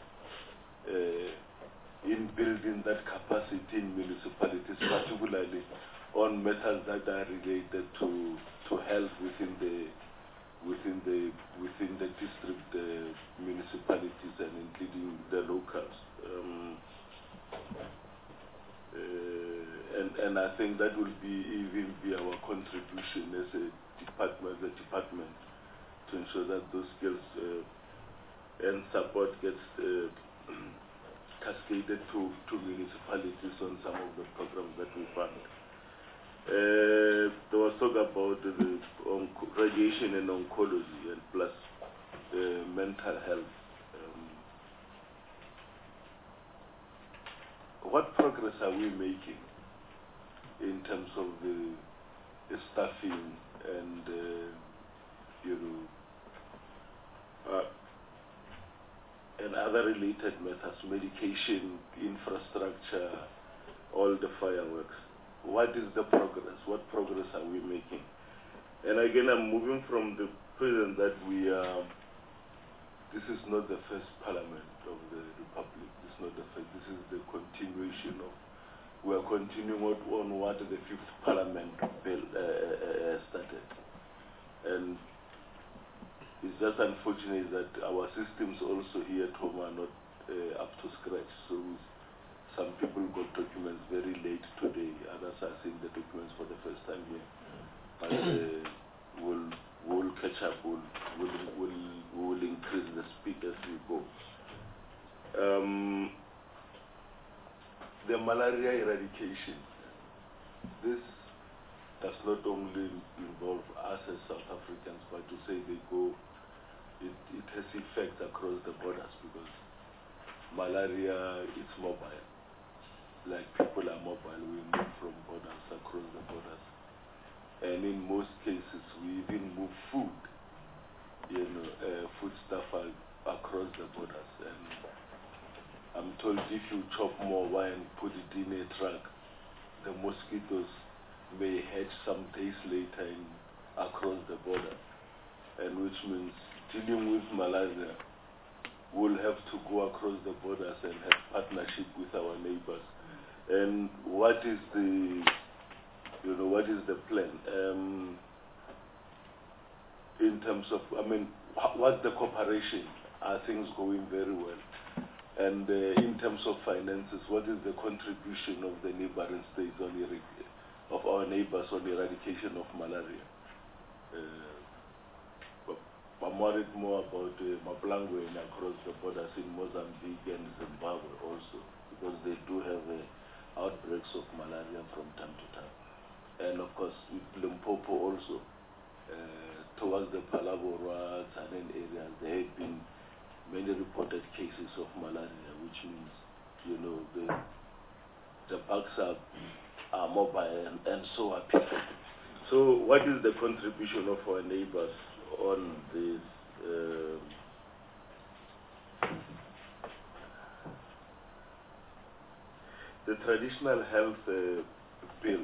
in building that capacity in municipalities, particularly on matters that are related to health within the district municipalities and including the locals. And I think that will even be our contribution as a department to ensure that those skills and support gets cascaded to municipalities on some of the programs that we fund. There was talk about the radiation and oncology and plus mental health. What progress are we making in terms of the staffing and and other related matters, medication, infrastructure, all the fireworks? What is the progress? What progress are we making? And again, I'm moving from the present that we are, this is not the first parliament of the Republic. This is not the first, this is the continuation of, we are continuing on what the 5th parliament bill started. And it's just unfortunate that our systems also here at home are not up to scratch. So some people got documents very late today, others are seeing the documents for the first time here. But we'll catch up, we'll increase the speed as we go. The malaria eradication, this does not only involve us as South Africans, but to say they go, it has effects across the borders, because malaria is mobile. Like people are mobile, we move from borders across the borders. and in most cases we even move food, food stuff across the borders. And I'm told if you chop more wine, put it in a truck, the mosquitoes may hatch some days later across the border, and which means dealing with malaria, we'll have to go across the borders and have partnership with our neighbors. And what is the plan in terms of, what's the cooperation? Are things going very well? And in terms of finances, what is the contribution of the neighboring states of our neighbors on the eradication of malaria? I'm worried more about Maplangwe and across the borders in Mozambique and Zimbabwe also, because they do have outbreaks of malaria from time to time. And of course, with Limpopo also, towards the Palabora, Tanen areas, there have been many reported cases of malaria, which means, the bugs are mobile and so are people. So what is the contribution of our neighbors on this the traditional health bill?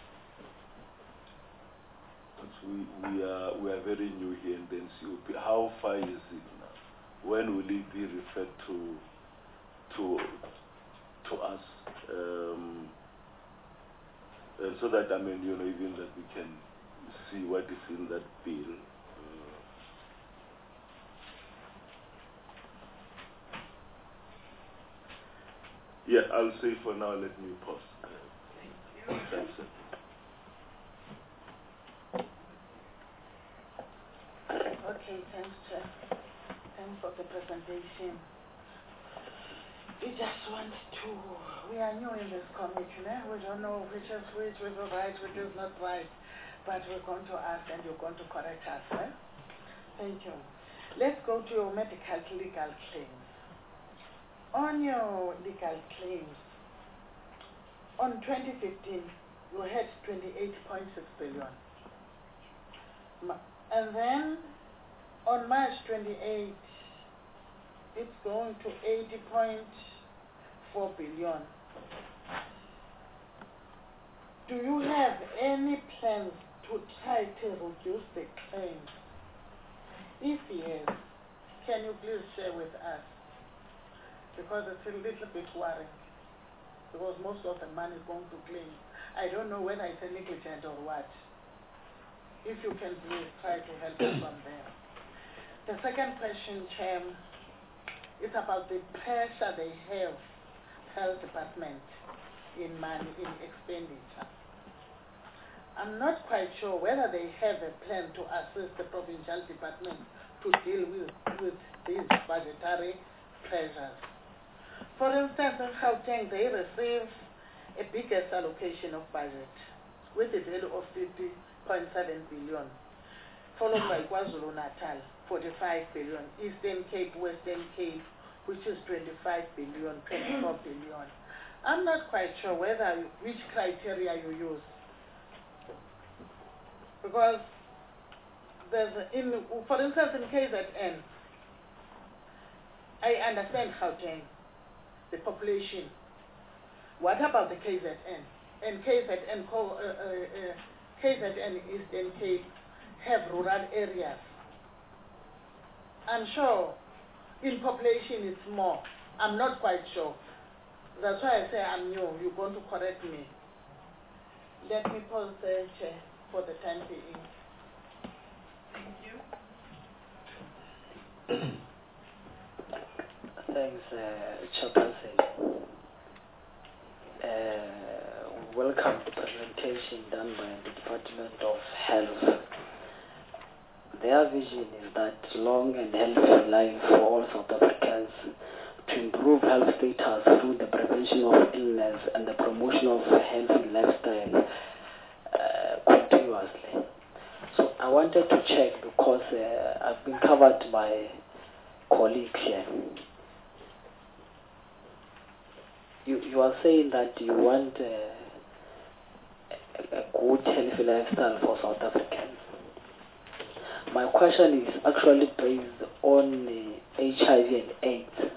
We are very new here in the NCOP. How far is it now? When will it be referred to us? And so that even that we can see what is in that bill. Yeah, I'll say for now, let me pause. Thank you. Thanks. Okay, thanks, Chair. Thanks for the presentation. We just want to, we are new in this committee, we don't know which is right, which is not right, but we're going to ask and you're going to correct us. Thank you. Let's go to your medical legal claims. On your legal claims, on 2015, you had 28.6 billion. And then on March 28, it's going to 80.4 billion. Do you have any plans to try to reduce the claims? If yes, can you please share with us? Because it's a little bit worrying. Because most of the money is going to claims. I don't know whether it's a negligent or what. If you can please try to help us from there. The second question, Chair, is about the pressure they have, health department, in money, in expenditure. I'm not quite sure whether they have a plan to assist the provincial department to deal with these budgetary pressures. For instance, in Gauteng, they receive a biggest allocation of budget with a value of 50.7 billion, followed by KwaZulu-Natal, 45 billion, Eastern Cape, Western Cape, which is 25 billion, 24 billion. I'm not quite sure which criteria you use. Because for instance, in KZN, I understand Gauteng, the population. What about the KZN? And KZN, Eastern Cape have rural areas. I'm sure in population it's more. I'm not quite sure. That's why I say I'm new. You're going to correct me. Let me pause there, Chair, for the time being. Thank you. Thanks, Chairperson. Welcome to the presentation done by the Department of Health. Their vision is that long and healthy life for all South Africans, to improve health status through the prevention of illness and the promotion of a healthy lifestyle continuously. So I wanted to check because I've been covered by colleagues here. You are saying that you want a a good healthy lifestyle for South Africans. My question is actually based on HIV and AIDS.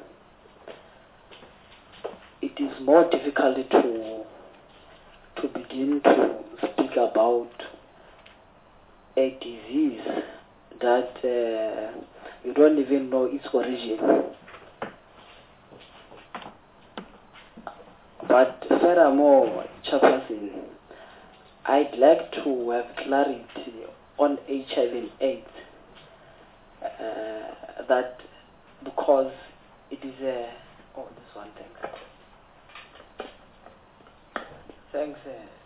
It is more difficult to begin to speak about a disease that you don't even know its origin. But furthermore, Chairperson, I'd like to have clarity on HIV and AIDS. That because it is a... Oh, this one, thanks. Thanks.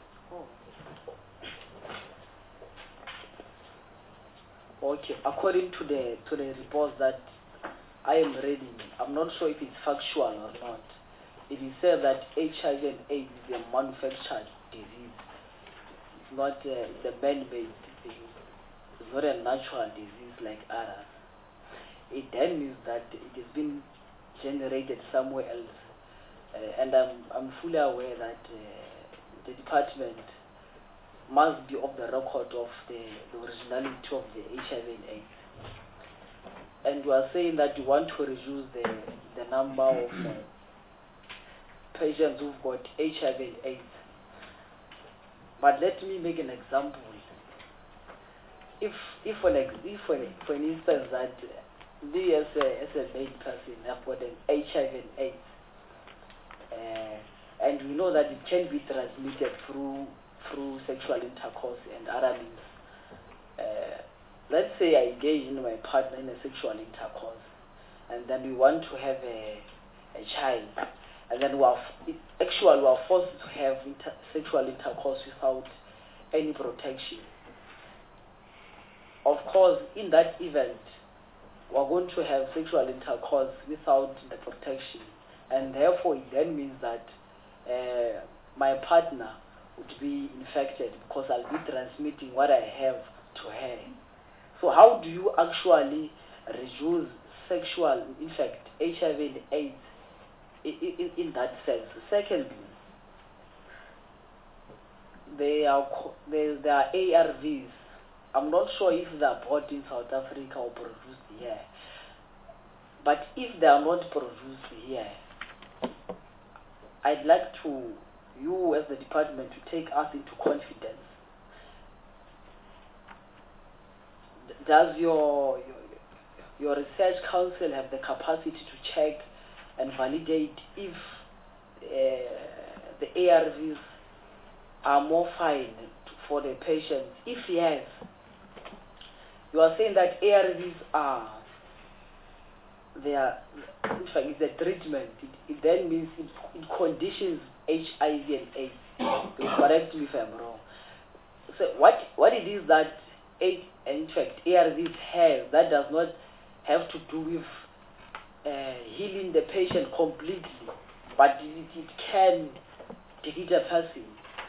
Okay, according to the report that I am reading, I'm not sure if it's factual or not. It is said that HIV and AIDS is a manufactured disease. It's not it's a man-made disease. It's not a natural disease like others. It then means that it has been generated somewhere else. And I'm fully aware that the department must be off the record of the originality of the HIV and AIDS. And you are saying that you want to reduce the number of patients who've got HIV and AIDS. But let me make an example. If for instance that me as a male person have got an HIV and AIDS, and we know that it can be transmitted through sexual intercourse and other means. Let's say I engage in my partner in a sexual intercourse, and then we want to have a child, and then we are forced to have sexual intercourse without any protection. Of course, in that event, we're going to have sexual intercourse without the protection, and therefore it then means that my partner would be infected because I'll be transmitting what I have to her. So how do you actually reduce sexual, in fact, HIV and AIDS in that sense? Secondly, there are ARVs. I'm not sure if they are bought in South Africa or produced here. But if they are not produced here, I'd like you as the department to take us into confidence. Does your research council have the capacity to check and validate if the ARVs are more fine for the patients? If yes, you are saying that ARVs are, in fact, it's a treatment. It then means it conditions HIV and AIDS. Please correct me if I'm wrong. So what it is that in fact ARVs have that does not have to do with healing the patient completely, but it can defeat a person.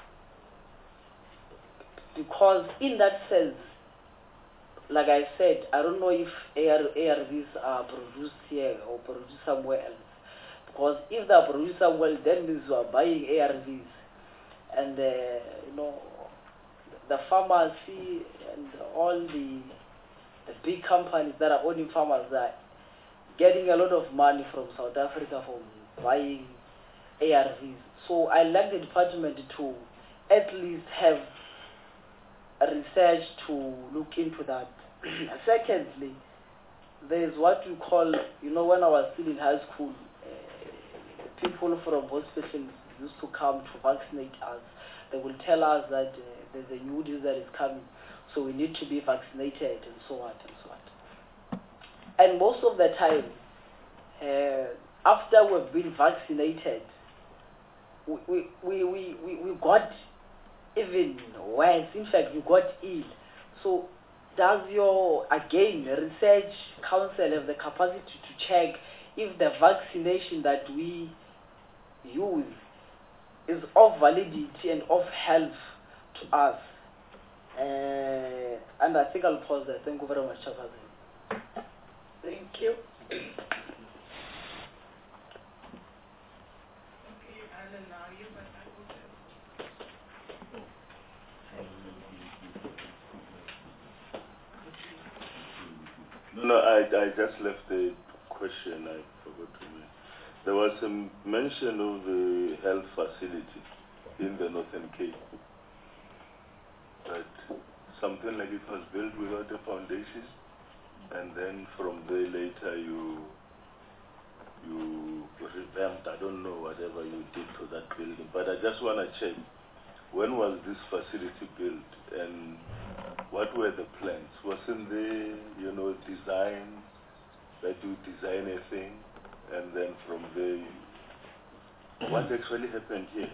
Because in that sense, like I said, I don't know if ARVs are produced here or produced somewhere else. Because if they are produced somewhere, then means you are buying ARVs, and the pharmacy and all the big companies that are owning pharmacies are getting a lot of money from South Africa from buying ARVs. So I like the department to at least have a research to look into that. Secondly, there's what we call, when I was still in high school, people from hospitals used to come to vaccinate us. They will tell us that there's a new disease that is coming, so we need to be vaccinated and so on and so on. And most of the time, after we've been vaccinated, we got even worse. In fact, we got ill. So does your, again, research council have the capacity to check if the vaccination that we use is of validity and of health to us? And I think I'll pause there. Thank you very much, Chairperson. Thank you. No, I just left the question. I forgot to mention. There was some mention of the health facility in the Northern Cape. But something like it was built without a foundation, and then from there later you revamped, I don't know, whatever you did to that building. But I just want to check, when was this facility built and what were the plans? Wasn't there, design, that you design a thing and then from there, what actually happened here?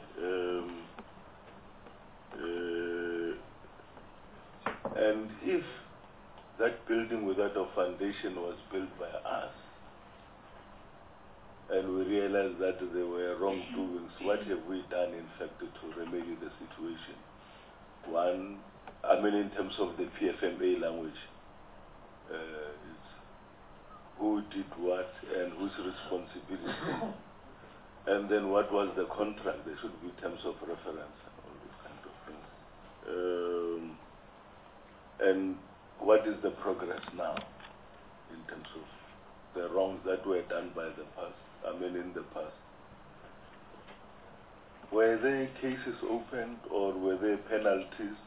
And if that building without a foundation was built by us, and we realized that there were wrongdoings, what have we done, in fact, to remedy the situation? One, in terms of the PFMA language, it's who did what and whose responsibility. And then what was the contract? There should be terms of reference and all these kind of things. And what is the progress now in terms of the wrongs that were done by the past? In the past. Were there cases opened or were there penalties?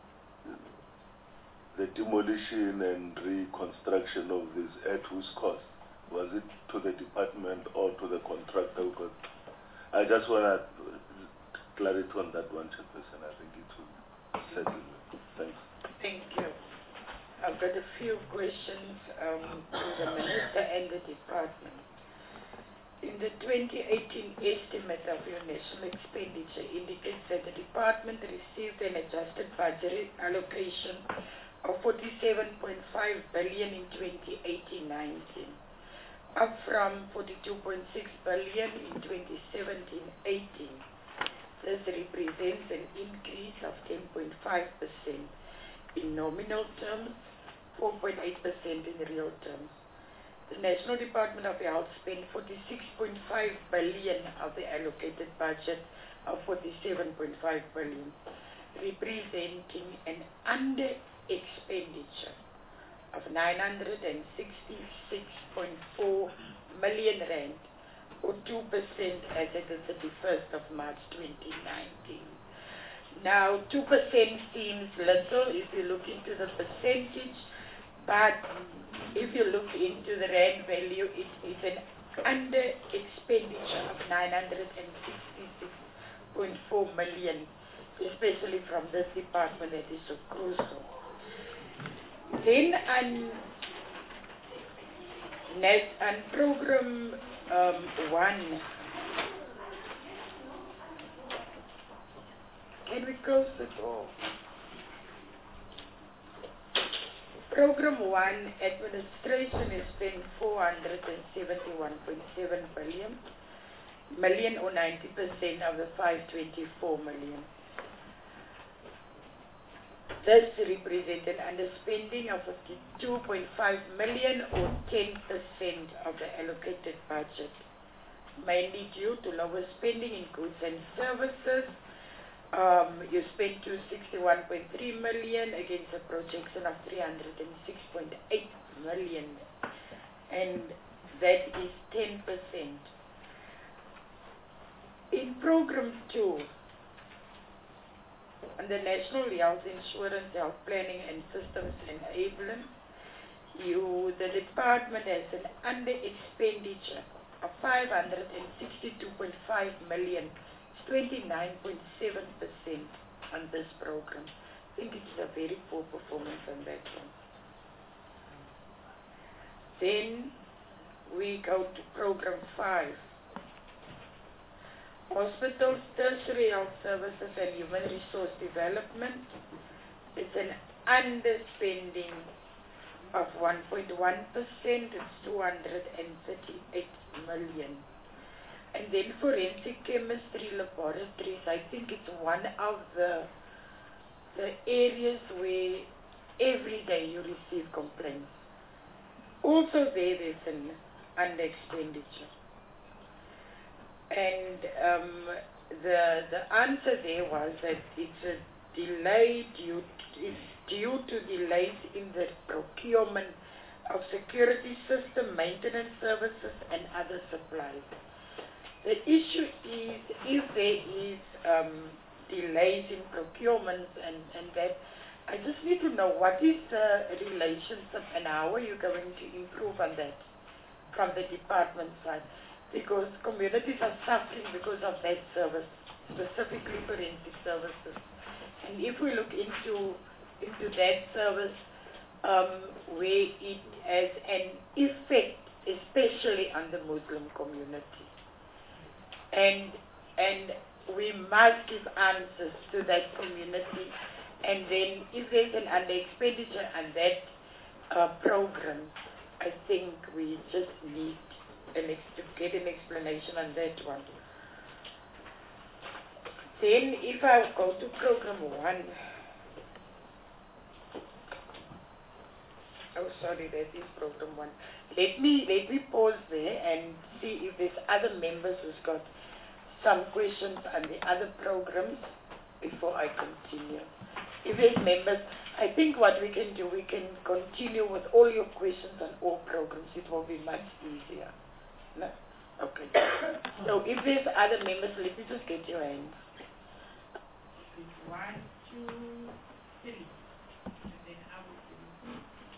The demolition and reconstruction of this, at whose cost? Was it to the department or to the contractor? Because I just want clarity on that one, Chairperson. I think it will settle it. Thanks. Thank you. I've got a few questions to the Minister and the Department. In the 2018 estimate of your national expenditure indicates that the Department received an adjusted budget allocation of 47.5 billion in 2018-19, up from 42.6 billion in 2017-18. This represents an increase of 10.5% in nominal terms, 4.8% in real terms. The National Department of Health spent 46.5 billion of the allocated budget of 47.5 billion, representing an under expenditure of 966.4 million rand, or 2% as at the 31st of March 2019. Now, 2% seems little if you look into the percentage, but if you look into the rand value, it is an under expenditure of 966.4 million, especially from this department that is so crucial. Then on program 1, can we close the door? Program 1, administration is spent 471.7 million or 90% of the 524 million. This represents an underspending of 52.5 million or 10% of the allocated budget, mainly due to lower spending in goods and services. You spent 261.3 million against a projection of 306.8 million, and that is 10%. In program 2, on the National Health Insurance, Health Planning and Systems Enablement, the department has an under expenditure of 562.5 million, 29.7% on this program. I think it's a very poor performance on that one. Then we go to program 5. Hospitals, tertiary health services and human resource development. It's an underspending of 1.1%, it's 238 million. And then forensic chemistry laboratories, I think it's one of the areas where every day you receive complaints. Also there's an under expenditure. And the answer there was that it's a delay due to delays in the procurement of security system maintenance services and other supplies. The issue is if there is delays in procurement and that, I just need to know what is the relationship and how are you going to improve on that from the department side? Because communities are suffering because of that service, specifically forensic services. And if we look into that service, where it has an effect, especially on the Muslim community. And we must give answers to that community. And then if there's an under expenditure on that program, I think we just need to get an explanation on that one. Then if I go to program 1, oh sorry, that is program 1. Let me pause there and see if there's other members who's got some questions on the other programs before I continue. If there's members, I think what we can do, we can continue with all your questions on all programs. It will be much easier. No? Okay. So if there's other members, let me just get your hands. 1, 2, 3. And then I will do.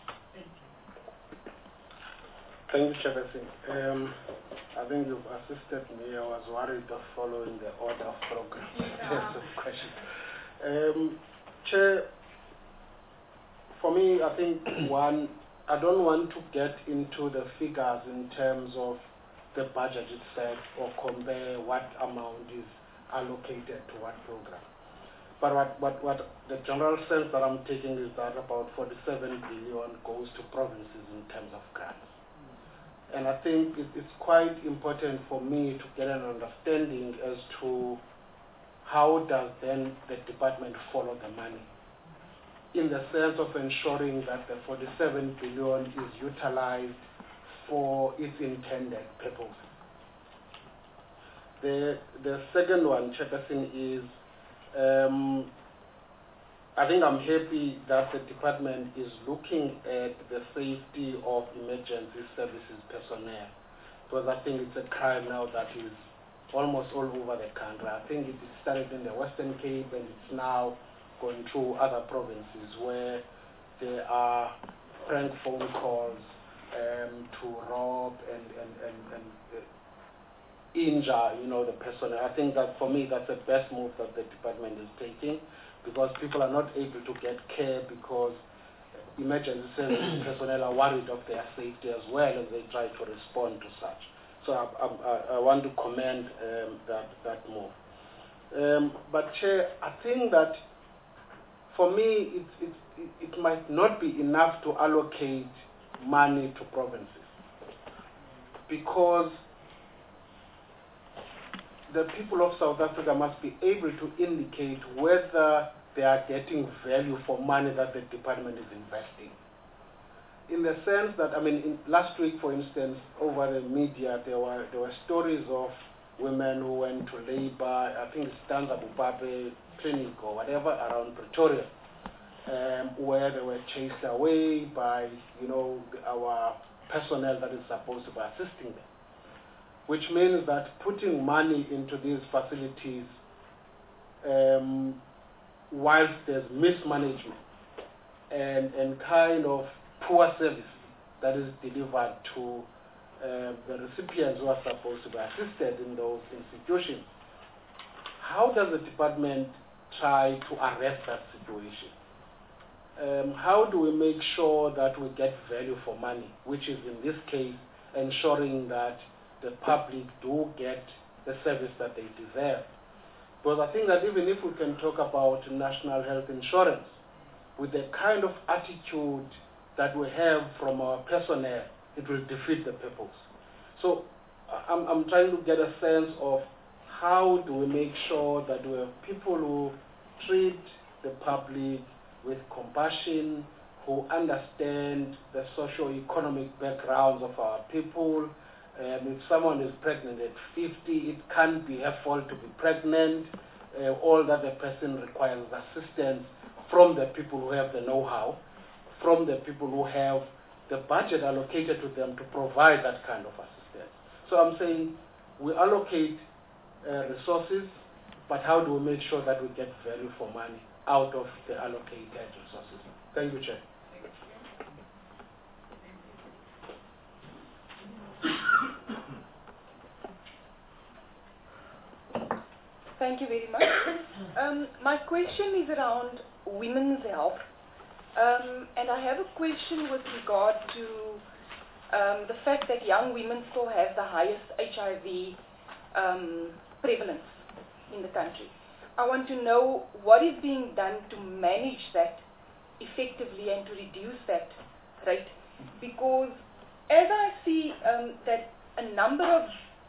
Thank you, Chairperson. I think you've assisted me. I was worried of following the order of programs. Yes, of question. Chair, for me, I think I don't want to get into the figures in terms of the budget itself or compare what amount is allocated to what program. But what the general sense that I'm taking is that about 47 billion goes to provinces in terms of grants. And I think it's quite important for me to get an understanding as to how does then the department follow the money, in the sense of ensuring that the 47 billion is utilized for its intended purpose. The second one, Chairperson, is I think I'm happy that the department is looking at the safety of emergency services personnel, because I think it's a crime now that is almost all over the country. I think it started in the Western Cape and it's now going through other provinces where there are prank phone calls to rob and injure, the personnel. I think that for me that's the best move that the department is taking, because people are not able to get care because emergency services personnel are worried of their safety as well as they try to respond to such. So I want to commend that move. But Chair, I think that for me it might not be enough to allocate money to provinces, because the people of South Africa must be able to indicate whether they are getting value for money that the department is investing. In the sense that, last week, for instance, over the media, there were stories of women who went to labor, I think it's Stanza Bupape clinic or whatever, around Pretoria, where they were chased away by, our personnel that is supposed to be assisting them. Which means that putting money into these facilities, whilst there's mismanagement and kind of poor service that is delivered to the recipients who are supposed to be assisted in those institutions, how does the department try to arrest that situation? How do we make sure that we get value for money, which is in this case ensuring that the public do get the service that they deserve? Because I think that even if we can talk about national health insurance, with the kind of attitude that we have from our personnel, it will defeat the purpose. So I'm trying to get a sense of how do we make sure that we have people who treat the public with compassion, who understand the socio-economic backgrounds of our people. If someone is pregnant at 50, it can't be her fault to be pregnant. All that the person requires assistance from the people who have the know-how, from the people who have the budget allocated to them to provide that kind of assistance. So I'm saying we allocate resources, but how do we make sure that we get value for money out of the allocated resources? Thank you, Chair. Thank you very much. My question is around women's health. And I have a question with regard to the fact that young women still have the highest HIV prevalence in the country. I want to know what is being done to manage that effectively and to reduce that rate. Because as I see that a number of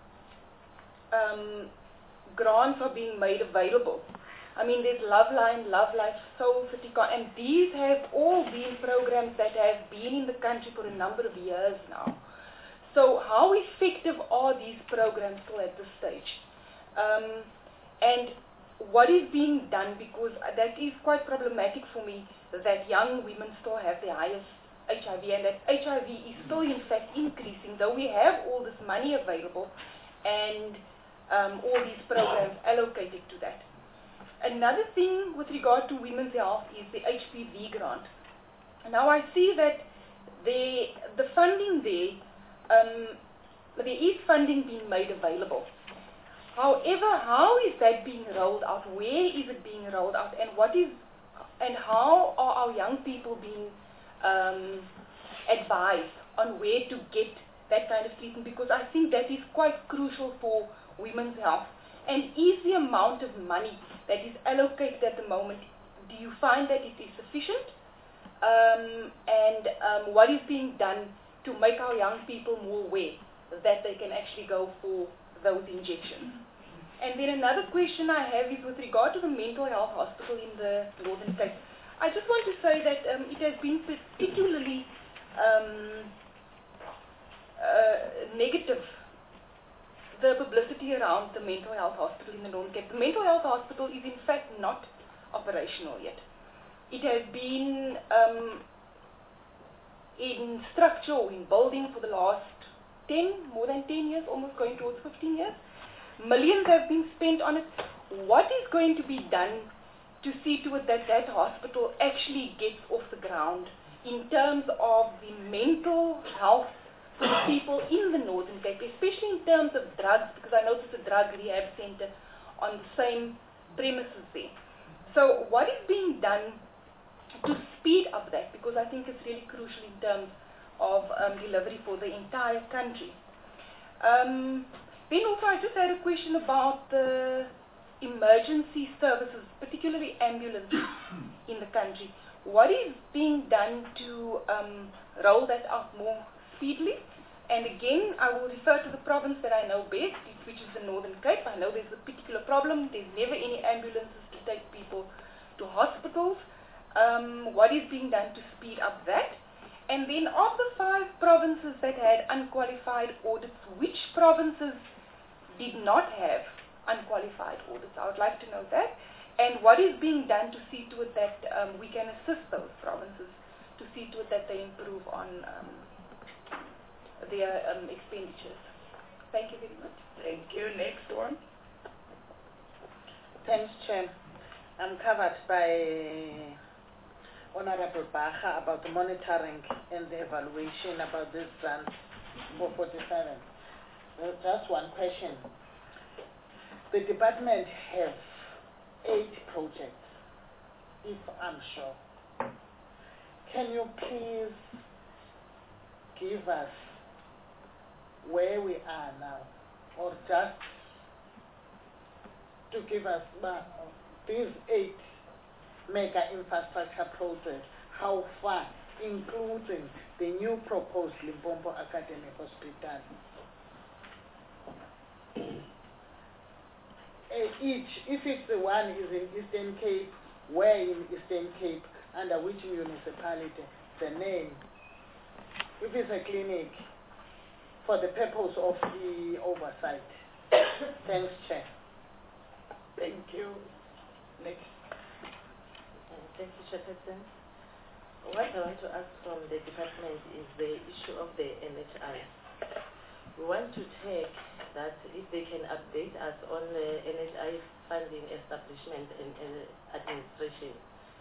grants are being made available. I mean, there's Loveline, Love Life, Soul City, and these have all been programs that have been in the country for a number of years now. So how effective are these programs still at this stage? And what is being done, because that is quite problematic for me, that young women still have the highest HIV, and that HIV is still in fact increasing, though we have all this money available and all these programs allocated to that. Another thing with regard to women's health is the HPV grant. Now I see that the funding there is funding being made available. However, how is that being rolled out? Where is it being rolled out? And how are our young people being advised on where to get that kind of treatment? Because I think that is quite crucial for women's health. And is the amount of money that is allocated at the moment, do you find that it is sufficient? And what is being done to make our young people more aware that they can actually go for those injections? And then another question I have is with regard to the mental health hospital in the Northern Cape. I just want to say that it has been particularly negative, the publicity around the mental health hospital in the Northern Cape. The mental health hospital is in fact not operational yet. It has been in structure or in building for the last more than 10 years, almost going towards 15 years. Millions have been spent on it. What is going to be done to see to it that that hospital actually gets off the ground in terms of the mental health for the people in the Northern Cape, especially in terms of drugs, because I noticed a drug rehab center on the same premises there. So what is being done to speed up that? Because I think it's really crucial in terms of delivery for the entire country. Then also I just had a question about the emergency services, particularly ambulances in the country. What is being done to roll that out more speedily? And again, I will refer to the province that I know best, which is the Northern Cape. I know there's a particular problem. There's never any ambulances to take people to hospitals. What is being done to speed up that? And then of the 5 provinces that had unqualified audits, which provinces did not have unqualified audits? I would like to know that. And what is being done to see to it that we can assist those provinces to see to it that they improve on their expenditures? Thank you very much. Thank you. Next one. Thanks, Chair. I'm covered by Honorable Baha about the monitoring and the evaluation about this grant for 47. Just one question. The department has 8 projects, if I'm sure. Can you please give us where we are now, or just to give us these 8 mega infrastructure projects, how far, including the new proposed Limpopo Academic Hospital? Each, if it's the one is in Eastern Cape, where in Eastern Cape, under which municipality, the name, if it's a clinic, for the purpose of the oversight. Thanks, Chair. Thank you. Next. Thank you, Chairperson. What I want to ask from the department is the issue of the NHI. We want to check that if they can update us on the NHI funding establishment and administration.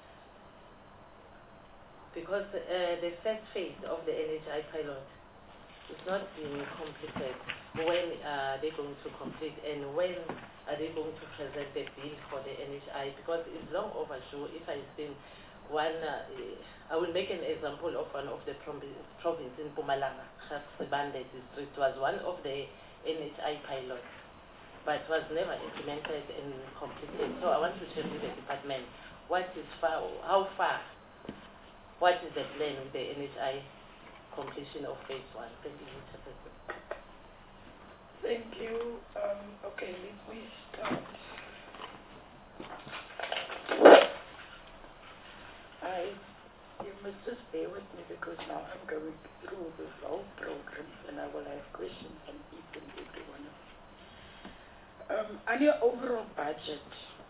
Because the first phase of the NHI pilot is not being completed. When are they going to complete, and when are they going to present the bill for the NHI? Because it's long overdue. If I think one, I will make an example of one of the province in Mpumalanga, Sibande district, was one of the NHI pilots, but was never implemented and completed. So I want to check with the department, what is how far, what is the plan with the NHI completion of phase 1? Thank you, Mr. President. Thank you. Okay, let me start. You must just bear with me because now I'm going through this whole program and I will have questions on each and every one of them. On your overall budget,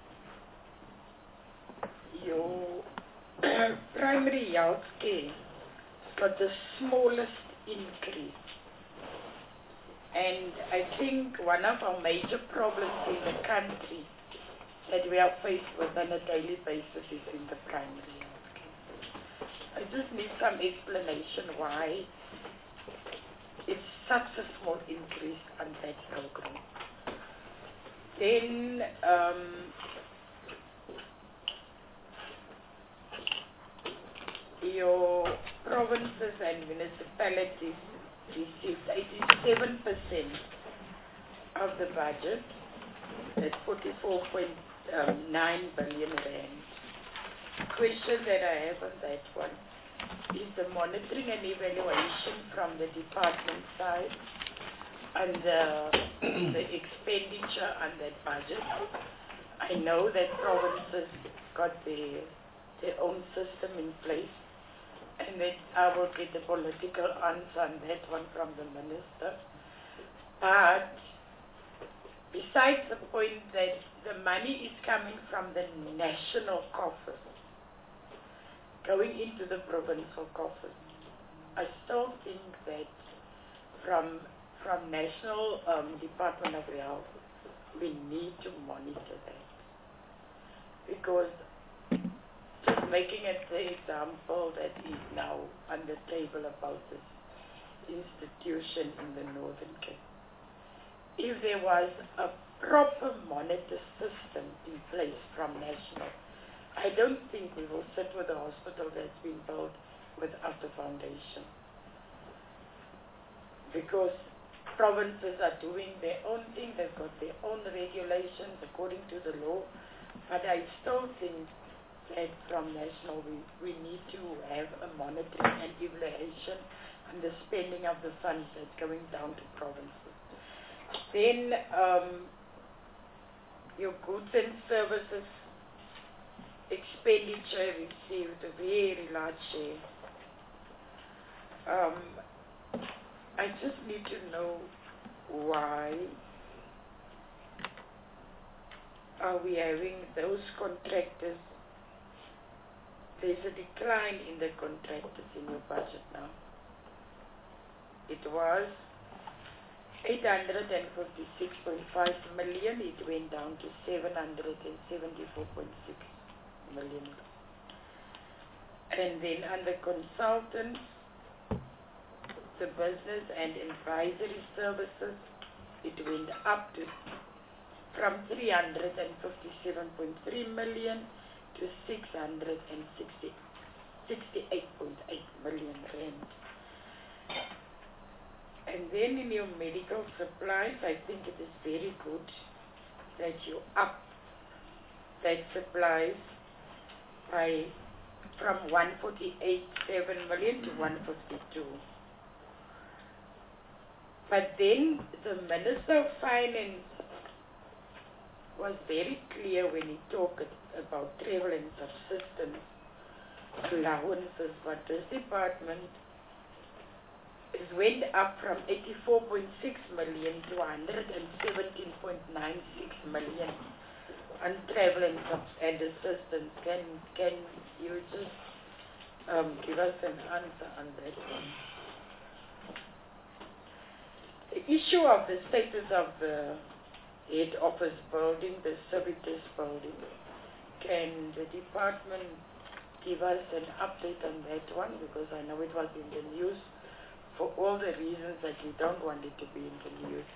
your primary health care got the smallest increase. And I think one of our major problems in the country that we are faced with on a daily basis is in the primary health care. I just need some explanation why it's such a small increase on that program. Then your provinces and municipalities received 87% of the budget at 44.9 billion rand. Question that I have on that one is the monitoring and evaluation from the department side and the expenditure on that budget. I know that provinces got their own system in place, and that I will get the political answer on that one from the minister. But besides the point that the money is coming from the national coffers, going into the provincial coffers, I still think that from National Department of Health, we need to monitor that. Because just making it the example that is now on the table about this institution in the Northern Cape. If there was a proper monitor system in place from national, I don't think we will sit with a hospital that's been built without a foundation. Because provinces are doing their own thing, they've got their own regulations according to the law, but I still think that from national we need to have a monitoring and evaluation on the spending of the funds that's going down to provinces. Then your goods and services expenditure received a very large share. I just need to know why are we having those contractors. There's a decline in the contractors in your budget now. It was 856.5 million, it went down to 774.6 million. And then under consultants, the business and advisory services, it went up to from 357.3 million to 668.8 million rand. And then in your medical supplies, I think it is very good that you up that supplies by from 148.7 million to 152. But then the Minister of Finance was very clear when he talked about travel and subsistence allowances, but this department is went up from 84.6 million to 117.96 million on travel and assistance. Can you just give us an answer on that one. The issue of the status of the head office building, the Civitas building, can the department give us an update on that one? Because I know it was in the news for all the reasons that we don't want it to be in the news.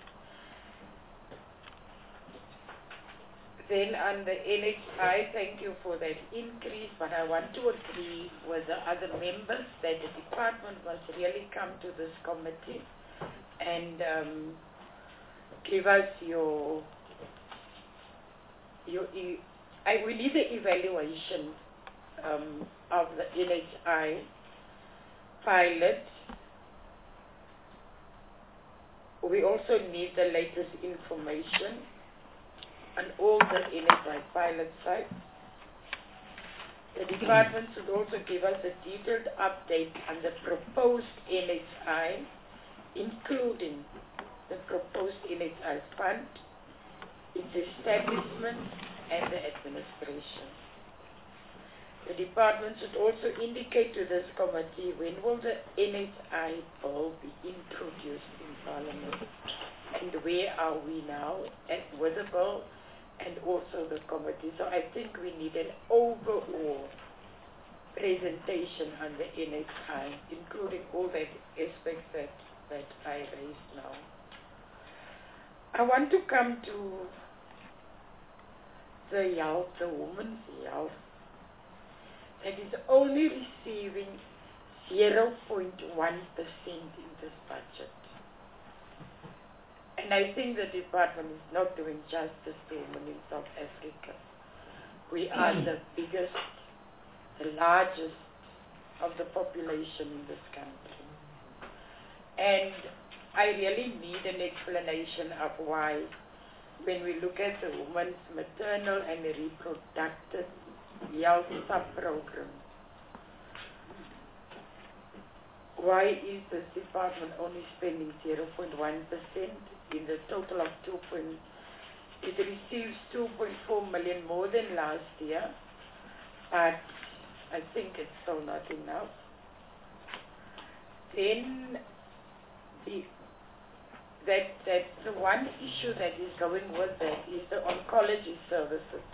Then on the NHI, thank you for that increase, but I want to agree with the other members that the department must really come to this committee and give us we need the evaluation of the NHI pilot. We also need the latest information on all the NHI pilot sites. The department should also give us a detailed update on the proposed NHI, including the proposed NHI fund, its establishment, and the administration. The department should also indicate to this committee when will the NHI bill be introduced in Parliament, and where are we now with the bill, and also the committee. So I think we need an overall presentation on the NHI, including all the aspects that I raised now. I want to come to the health, the women's health, that is only receiving 0.1% in this budget. And I think the department is not doing justice to women in South Africa. We are the biggest, the largest of the population in this country. And I really need an explanation of why, when we look at the women's maternal and reproductive health sub-program, why is this department only spending 0.1% in the total of it receives 2.4 million more than last year, but I think it's still not enough. Then the one issue that is going with that is the oncology services.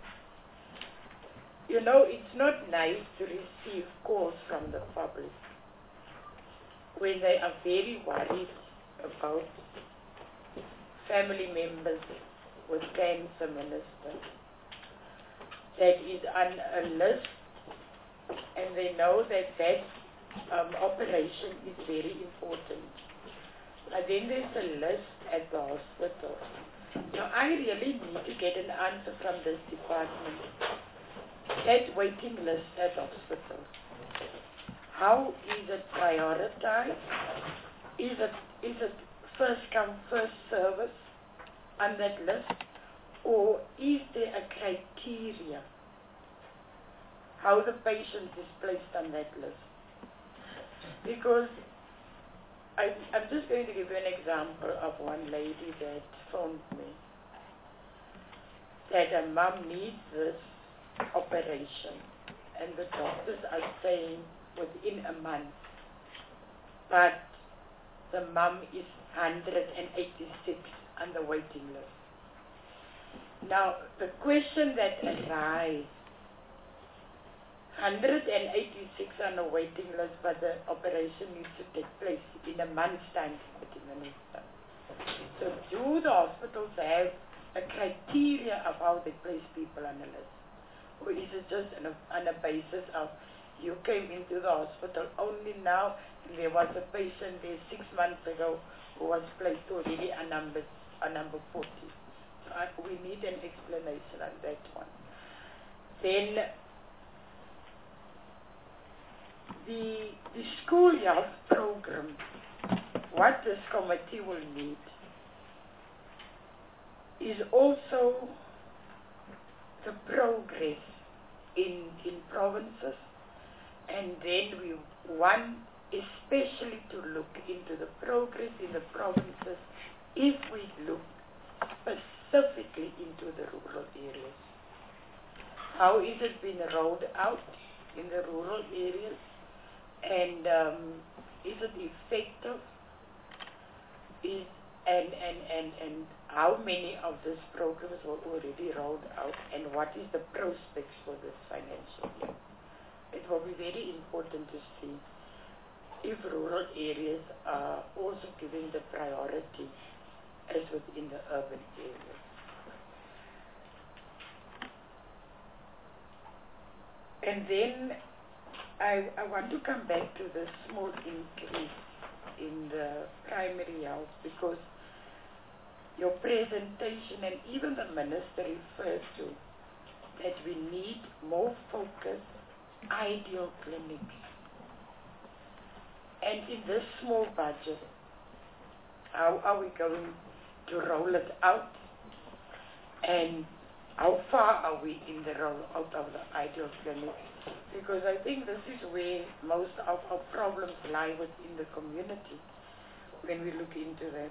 You know, it's not nice to receive calls from the public when they are very worried about family members with cancer, Minister, that is on a list, and they know that operation is very important. And then there's a list at the hospital. Now I really need to get an answer from this department. That waiting list at hospital, how is it prioritized? Is it first come, first service on that list? Or is there a criteria how the patient is placed on that list? Because I'm just going to give you an example of one lady that phoned me, that her mom needs this operation, and the doctors are saying within a month, but the mom is 186 on the waiting list. Now, the question that arises, 186 on the waiting list, but the operation needs to take place in a month's time, Minister. So do the hospitals have a criteria of how they place people on the list? Or is it just on a basis of you came into the hospital only now, and there was a patient there 6 months ago who was placed already on number 40? So we need an explanation on that one. Then the school health program, what this committee will need is also the progress in provinces, and then we want especially to look into the progress in the provinces if we look specifically into the rural areas. How is it being rolled out? in the rural areas, and is it effective? And how many of these programs were already rolled out, and what is the prospects for this financial year? It will be very important to see if rural areas are also given the priority as within the urban areas. And then I want to come back to the small increase in the primary health, because your presentation and even the minister refers to that we need more focused, ideal clinics. And in this small budget, how are we going to roll it out? And how far are we in the rollout of the ideal clinic? Because I think this is where most of our problems lie within the community when we look into that.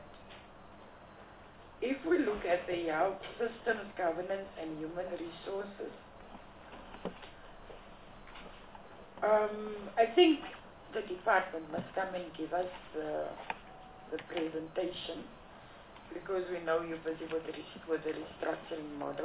If we look at the health systems, governance and human resources, I think the department must come and give us the presentation, because we know you're busy with the restructuring model.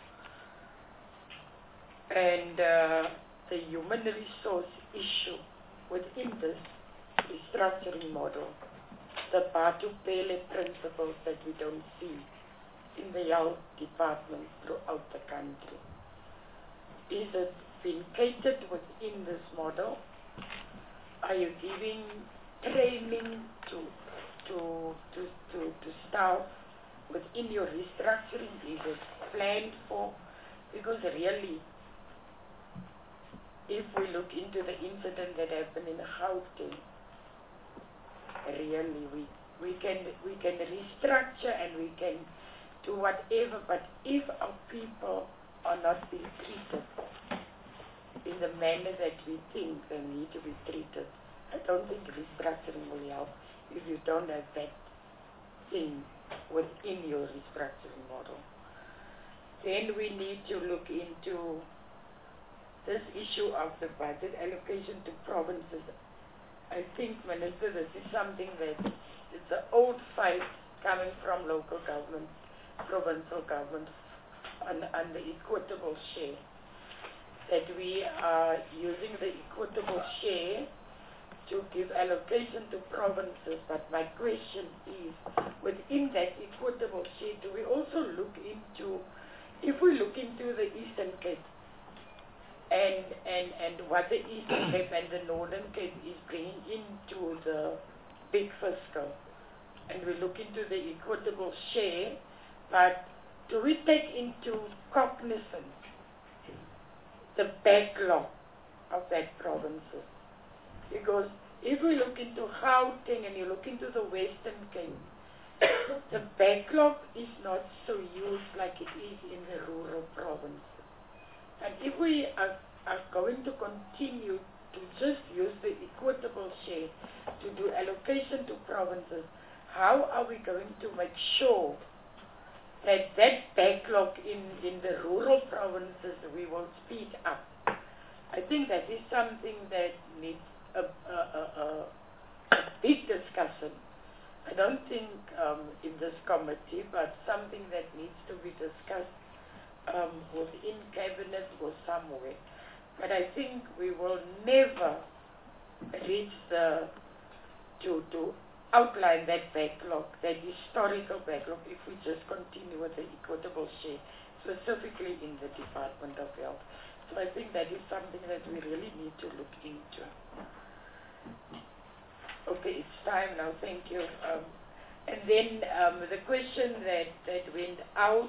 And the human resource issue within this restructuring model, the Batupele principles that we don't see in the health department throughout the country. Is it being catered within this model? Are you giving training to staff within your restructuring? Is it planned for? Because really, if we look into the incident that happened in Gauteng, really we can restructure and we can do whatever, but if our people are not being treated in the manner that we think they need to be treated, I don't think restructuring will help if you don't have that thing within your restructuring model. Then we need to look into this issue of the budget allocation to provinces. I think, Minister, this is something that it's an old fight coming from local government, provincial government, on the equitable share. That we are using the equitable share to give allocation to provinces, but my question is, within that equitable share, do we also look into, if we look into the Eastern Cape, and what the Eastern Cape and the Northern Cape is bringing into the big fiscal, and we look into the equitable share, but do we take into cognizance the backlog of that provinces? Because if we look into Gauteng and you look into the Western Cape, the backlog is not so huge like it is in the rural provinces. And if we are going to continue to just use the equitable share to do allocation to provinces, how are we going to make sure that that backlog in the rural provinces we will speed up? I think that is something that needs a big discussion. I don't think in this committee, but something that needs to be discussed within cabinet or somewhere. But I think we will never reach to outline that backlog, that historical backlog, if we just continue with the equitable share, specifically in the Department of Health. So I think that is something that we really need to look into. Okay, it's time now, thank you. And then the question that went out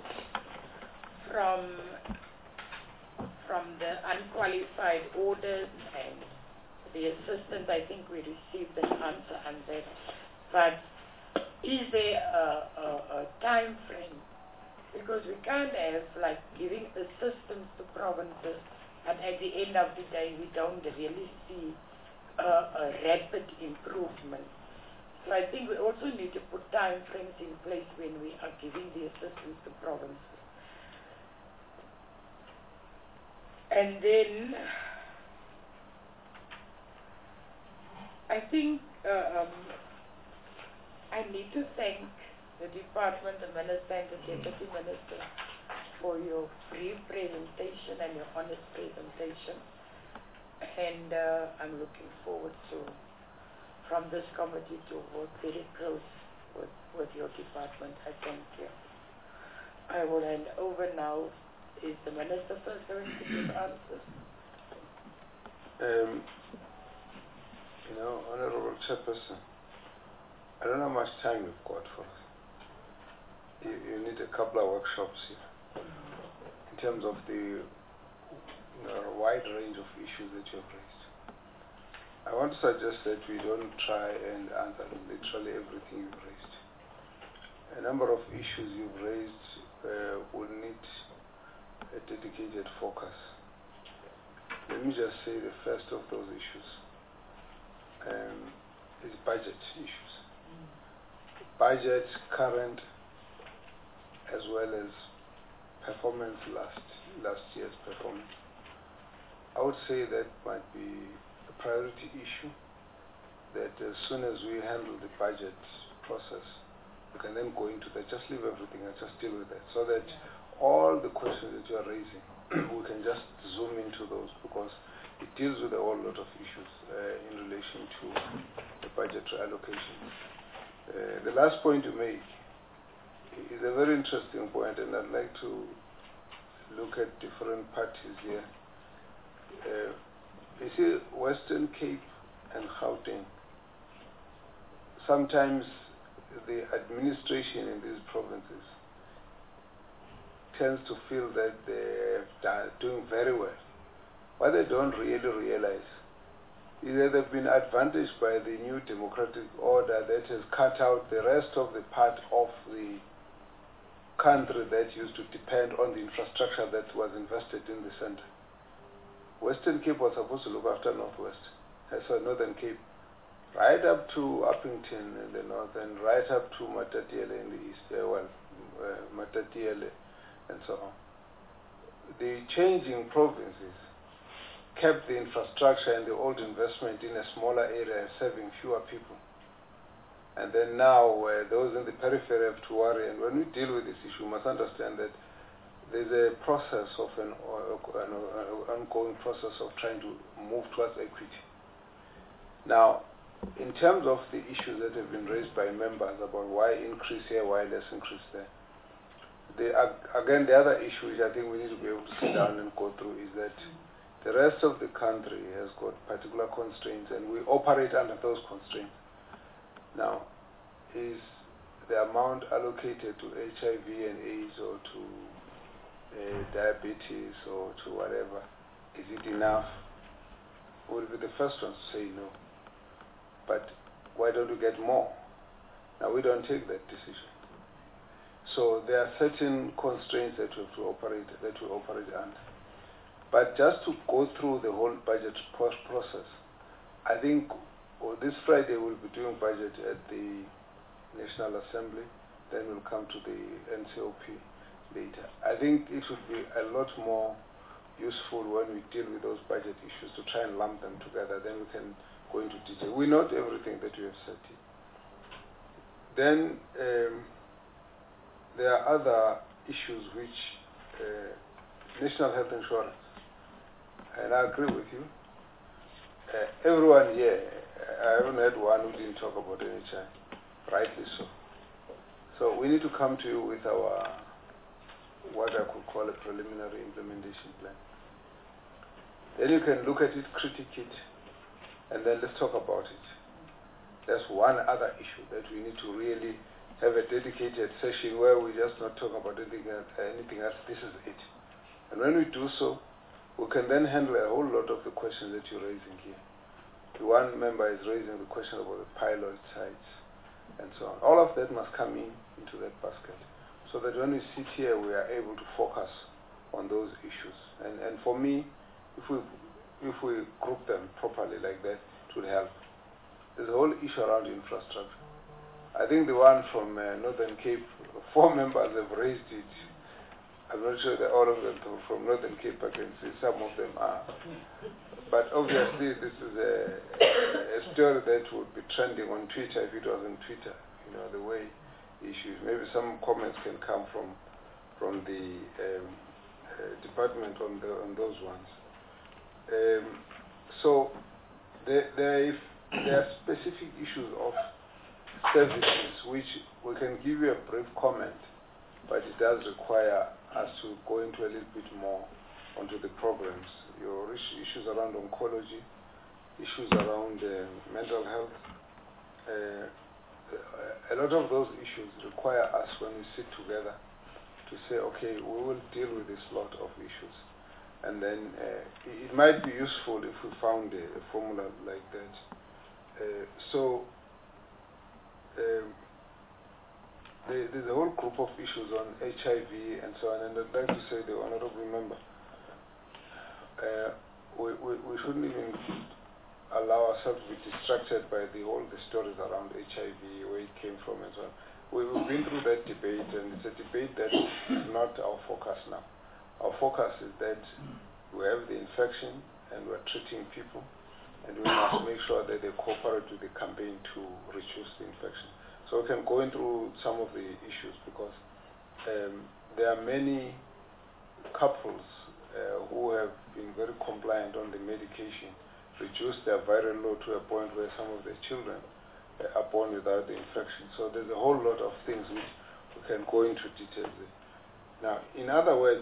from the unqualified orders and the assistance, I think we received an answer on that. But is there a time frame? Because we can't have like giving assistance to provinces, and at the end of the day we don't really see a rapid improvement. So I think we also need to put time frames in place when we are giving the assistance to provinces. And then I think I need to thank the department, the minister and the deputy minister for your brief presentation and your honest presentation. And I'm looking forward to, from this committee, to work very close with your department. I thank you. I will hand over now. Is the minister first going to give answers? Honorable Chairperson, I don't know how much time you've got for us. You need a couple of workshops here in terms of the wide range of issues that you have raised. I want to suggest that we don't try and answer literally everything you've raised. A number of issues you've raised will need a dedicated focus. Let me just say the first of those issues is budget issues. Budget current as well as performance, last year's performance. I would say that might be a priority issue, that as soon as we handle the budget process, we can then go into that. Just leave everything and just deal with that, so that all the questions that you are raising, we can just zoom into those, because it deals with a whole lot of issues in relation to the budgetary allocation. The last point you make is a very interesting point, and I'd like to look at different parties here. You see, Western Cape and Gauteng, sometimes the administration in these provinces tends to feel that they're doing very well. What they don't really realize is that they've been advantaged by the new democratic order that has cut out the rest of the part of the country that used to depend on the infrastructure that was invested in the center. Western Cape was supposed to look after Northwest, so Northern Cape, right up to Uppington in the north and right up to Matatiele in the east, Matatiele and so on. The changing provinces kept the infrastructure and the old investment in a smaller area, serving fewer people. And then now, those in the periphery have to worry. And when we deal with this issue, we must understand that there's a process of an ongoing process of trying to move towards equity. Now, in terms of the issues that have been raised by members about why increase here, why less increase there, again, the other issue which I think we need to be able to sit down and go through is that the rest of the country has got particular constraints, and we operate under those constraints. Now, is the amount allocated to HIV and AIDS or to diabetes or to whatever, is it enough? We'll be the first ones to say no. But why don't we get more? Now, we don't take that decision. So there are certain constraints that we have to operate under. But just to go through the whole budget process, I think this Friday we'll be doing budget at the National Assembly, then we'll come to the NCOP later. I think it would be a lot more useful when we deal with those budget issues to try and lump them together, then we can go into detail. We note everything that you have said here. Then there are other issues which, national health insurance, and I agree with you. Everyone here, I haven't heard one who didn't talk about NHI, rightly so. So we need to come to you with our, what I could call a preliminary implementation plan. Then you can look at it, critique it, and then let's talk about it. That's one other issue that we need to really have a dedicated session where we just not talk about anything else. This is it. And when we do so, we can then handle a whole lot of the questions that you're raising here. The one member is raising the question about the pilot sites and so on. All of that must come into that basket, so that when we sit here, we are able to focus on those issues. And for me, if we group them properly like that, it will help. There's a whole issue around infrastructure. I think the one from Northern Cape, 4 members have raised it. I'm not sure that all of them from Northern Cape, I can see some of them are. But obviously, this is a story that would be trending on Twitter if it was on Twitter. You know, the way issues. Maybe some comments can come from the department on those ones. So there are specific issues of services which we can give you a brief comment, but it does require us to go into a little bit more onto the programs. Your issues around oncology, issues around mental health. A lot of those issues require us, when we sit together, to say, okay, we will deal with this lot of issues. And then it might be useful if we found a formula like that. There's a whole group of issues on HIV and so on, and I'd like to say, the honorable member, we shouldn't even allow ourselves to be distracted by all the stories around HIV, where it came from and so on. We've been through that debate, and it's a debate that is not our focus now. Our focus is that we have the infection and we're treating people, and we must make sure that they cooperate with the campaign to reduce the infection. So we can go into some of the issues, because there are many couples who have been very compliant on the medication, reduced their viral load to a point where some of their children are born without the infection. So there's a whole lot of things which we can go into details with. Now, in other words,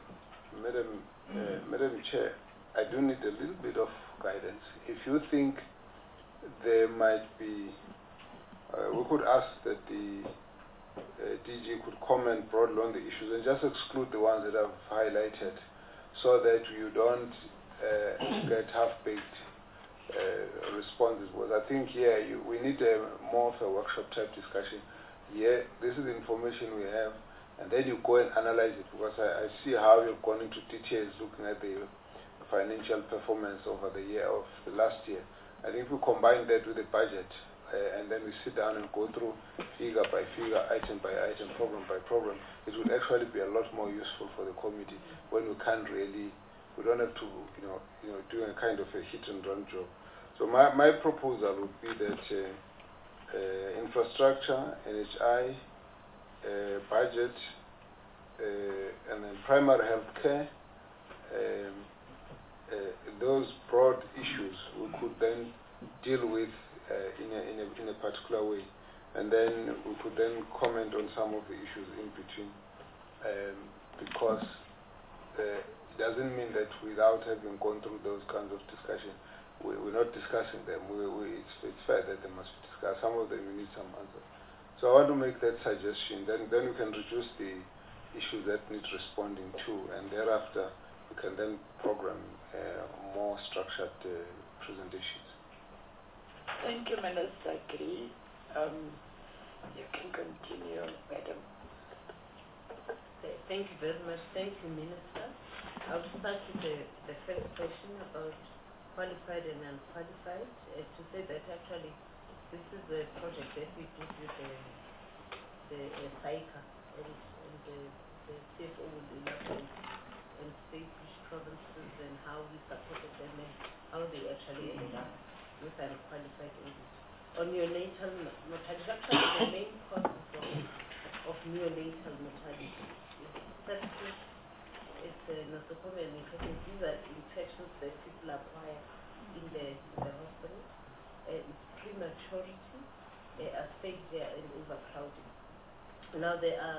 Madam Chair, I do need a little bit of guidance. If you think there might be, we could ask that the DG could comment broadly on the issues and just exclude the ones that I've highlighted, so that you don't get half-baked responses. Because I think here we need more of a workshop type discussion. Yeah, this is the information we have, and then you go and analyze it, because I see how you've gone into details looking at the financial performance over the year of the last year. I think we combine that with the budget, and then we sit down and go through figure by figure, item by item, program by program. It will actually be a lot more useful for the committee when we can't really, we don't have to, do a kind of a hit and run job. So my proposal would be that infrastructure, NHI, budget, and then primary health care, those broad issues we could then deal with in a particular way, and then we could then comment on some of the issues in between, because it doesn't mean that without having gone through those kinds of discussion, we're not discussing them. It's fair that they must be discussed. Some of them we need some answers. So I want to make that suggestion. Then we can reduce the issues that need responding to, and thereafter we can then program more structured presentations. Thank you, Minister Agree. You can continue, Madam. Thank you very much. Thank you, Minister. I'll start with the first question about qualified and unqualified, to say that actually this is a project that we did with the SAICA, and the CFO will elaborate and state which provinces and how we supported them and how they actually ended up with unqualified English. On neonatal mortality, actually the main causes of neonatal mortality is sepsis, it's nosocomial infections. These are infections that people acquire in the hospital. It's prematurity, asphyxia, and overcrowding. Now there are,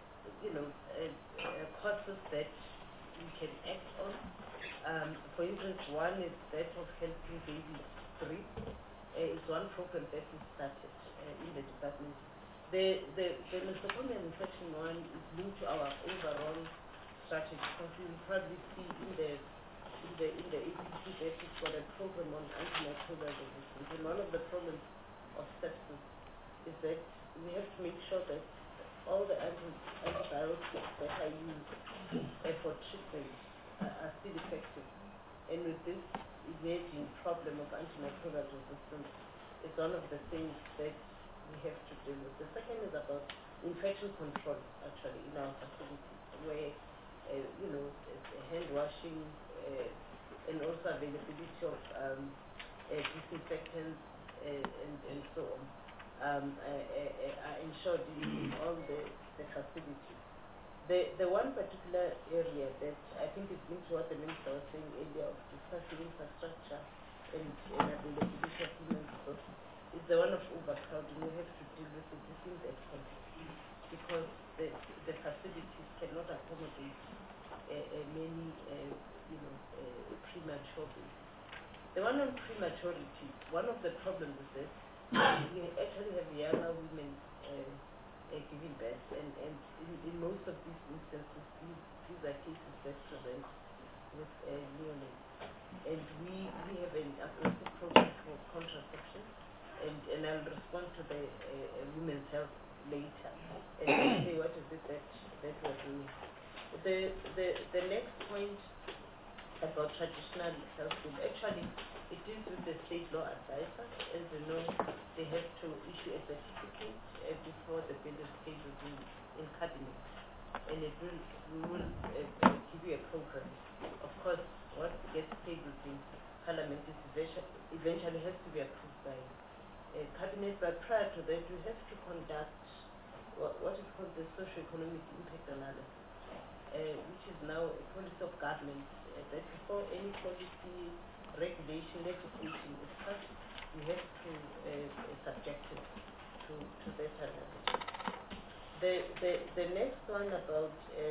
causes that we can act on. For instance, one is that of helping babies breathe. It's one program that we started in the department. The nosocomial infection one is linked to our overall strategy, because you will probably see in the APC that we've got a program on antimicrobial resistance. And one of the problems of sepsis is that we have to make sure that all the antibiotics that are used for treatment are still effective. And with this emerging problem of antimicrobial resistance, it's one of the things that we have to deal with. The second is about infection control, actually, in our facilities, where hand washing, and also availability of disinfectants and so on are ensured in all the facilities. The one particular area that I think is linked to what the Minister was saying earlier of discussing infrastructure and availability of human resources is the one of overcrowding. We have to deal with it within that context because the facilities cannot accommodate many premature babies. The one on prematurity, one of the problems is that we actually have younger women giving birth, and in most of these instances, these are cases that present with neonates. And we have an aggressive program for contraception, and I'll respond to the women's health later and say what is it that we're doing. The next point about traditional health food, actually it is with the state law advisor. As you know, they have to issue a certificate before the bill is tabled in cabinet, and we will give you a program. Of course, what gets tabled in parliament is eventually has to be approved by cabinet, but prior to that we have to conduct what is called the socio-economic impact analysis, which is now a policy of government, that before any policy, regulation, legislation is passed, we have to subject it to that analysis. The next one about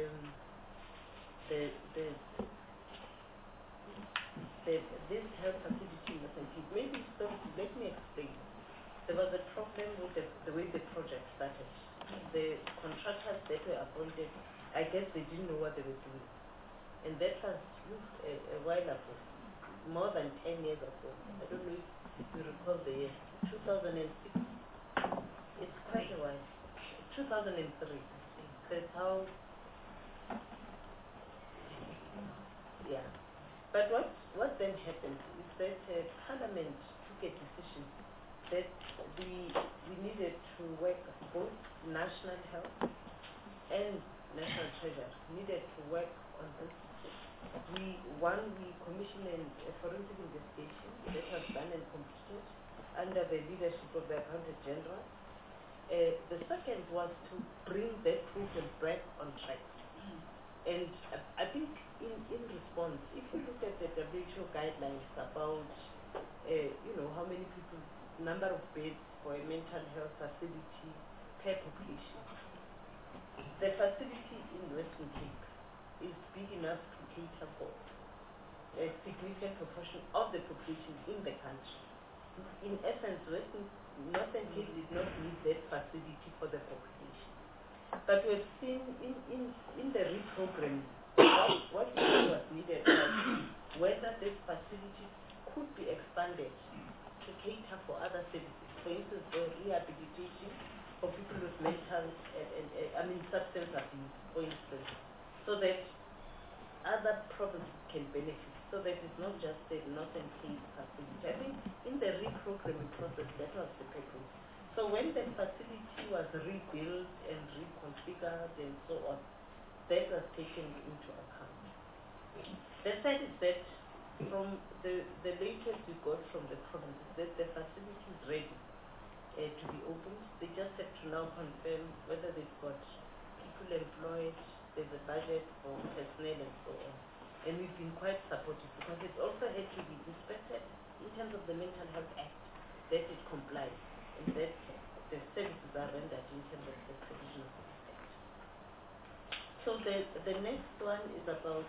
this health facility in Mozambique, maybe let me explain. There was a problem with the way the project started. The contractors that were appointed, I guess they didn't know what they were doing. And that was a while ago, more than 10 years ago. I don't know if you recall the year, 2006. It's quite a while. 2003. That's how, yeah. But what then happened is that Parliament took a decision that we needed to work, both national health and national treasury needed to work on this. We commissioned a forensic investigation that was done and completed under the leadership of the Accountant General. The second was to bring that program back on track. And I think in response, if you look at the WHO guidelines about, how many people, number of beds for a mental health facility per population, the facility in Western Cape is big enough to cater for a significant proportion of the population in the country. In essence, Northern Cape did not need that facility for the population. But we've seen in the reprogramming, what was needed was whether this facility could be expanded to cater for other services. For instance, for rehabilitation for people with mental, substance abuse, for instance, so that other provinces can benefit, so that it's not just the Northern Cape facility. I think in the reprogramming process, that was the purpose. So when the facility was rebuilt and reconfigured and so on, that was taken into account. The third is that from the latest we got from the provinces, that the facility is ready to be opened. They just have to now confirm whether they've got people employed, there's a budget for personnel and so on. And we've been quite supportive because it also had to be inspected in terms of the Mental Health Act, that it complies and that the services are rendered in terms of the provision of this act. So the next one is about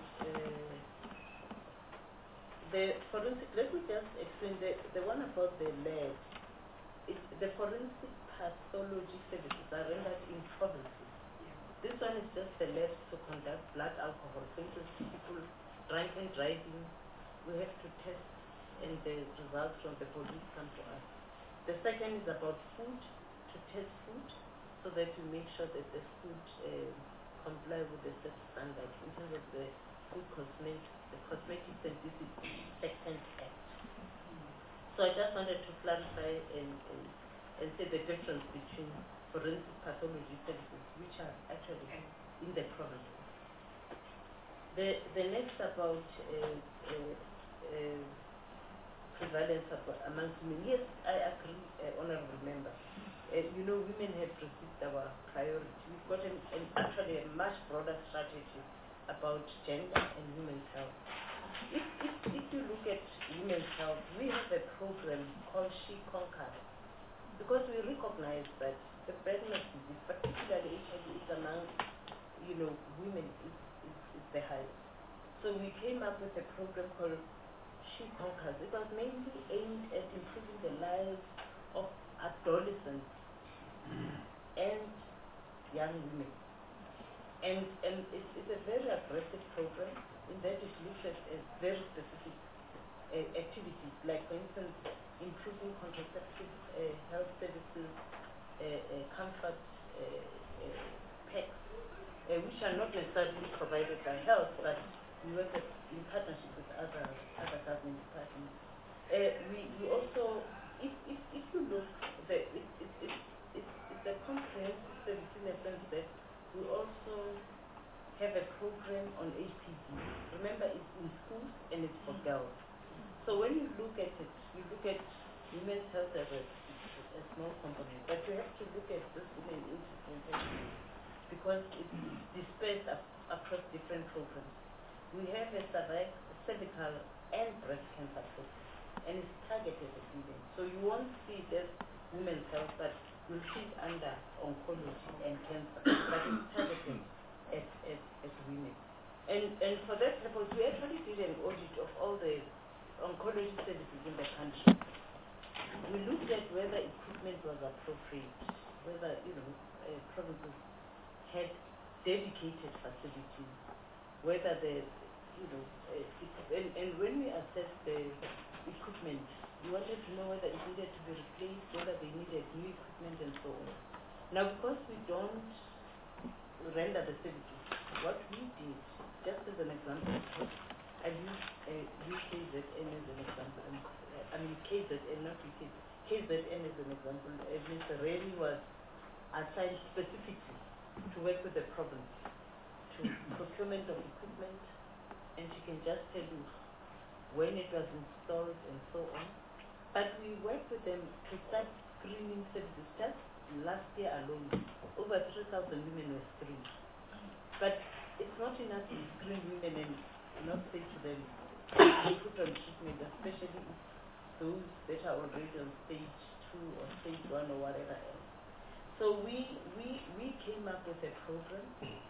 the forensic. Let me just explain the one about the lab. The forensic pathology services are rendered in provinces. This one is just the lab to conduct blood alcohol. For instance, people drunken driving, we have to test, and the results from the police come to us. The second is about food, to test food, so that we make sure that the food comply with the set standards in terms of the food cosmetics and disinfectant act. So I just wanted to clarify and say the difference between forensic pathology services, which are actually in the province. The next about prevalence amongst women. Yes, I agree, Honourable Member. You know, women have received our priority. We've got actually a much broader strategy about gender and women's health. If you look at women's health, we have a program called She Conquers, because we recognize that the burden of disease, particularly HIV, is among, you know, women is the highest. So we came up with a program called She Conquers. It was mainly aimed at improving the lives of adolescents and young women. And it's a very aggressive program in that it looks at very specific activities, like for instance, improving contraceptive health services, comfort packs, which are not necessarily provided by health, but we work in partnership with other government departments. We also, if you look, it's a comprehensive service in the sense that we also have a program on HPV. Remember, it's in schools and it's for girls. So when you look at it, you look at women's health as a small component, but you have to look at this in an interpretation because it's dispersed across different programs. We have a cervical and breast cancer program, and it's targeted at women. So you won't see it as women's health, but you'll see it under oncology and cancer, but it's targeted at women. And for that purpose, we actually did an audit of all the oncology services in the country. We looked at whether equipment was appropriate, whether, you know, provinces had dedicated facilities, whether the, you know, and when we assessed the equipment, we wanted to know whether it needed to be replaced, whether they needed new equipment and so on. Now, because we don't render the services, what we did, just as an example, I use KZN as an example. I mean KZN, not UK. KZN as an example. Mr. Remy was assigned specifically to work with the province to procurement of equipment, and she can just tell you when it was installed and so on. But we worked with them to start screening services. Just last year alone, over 3,000 women were screened. But it's not enough to screen women and not say to them, put on treatment, especially those that are already on stage 2 or stage 1 or whatever else. So we came up with a program.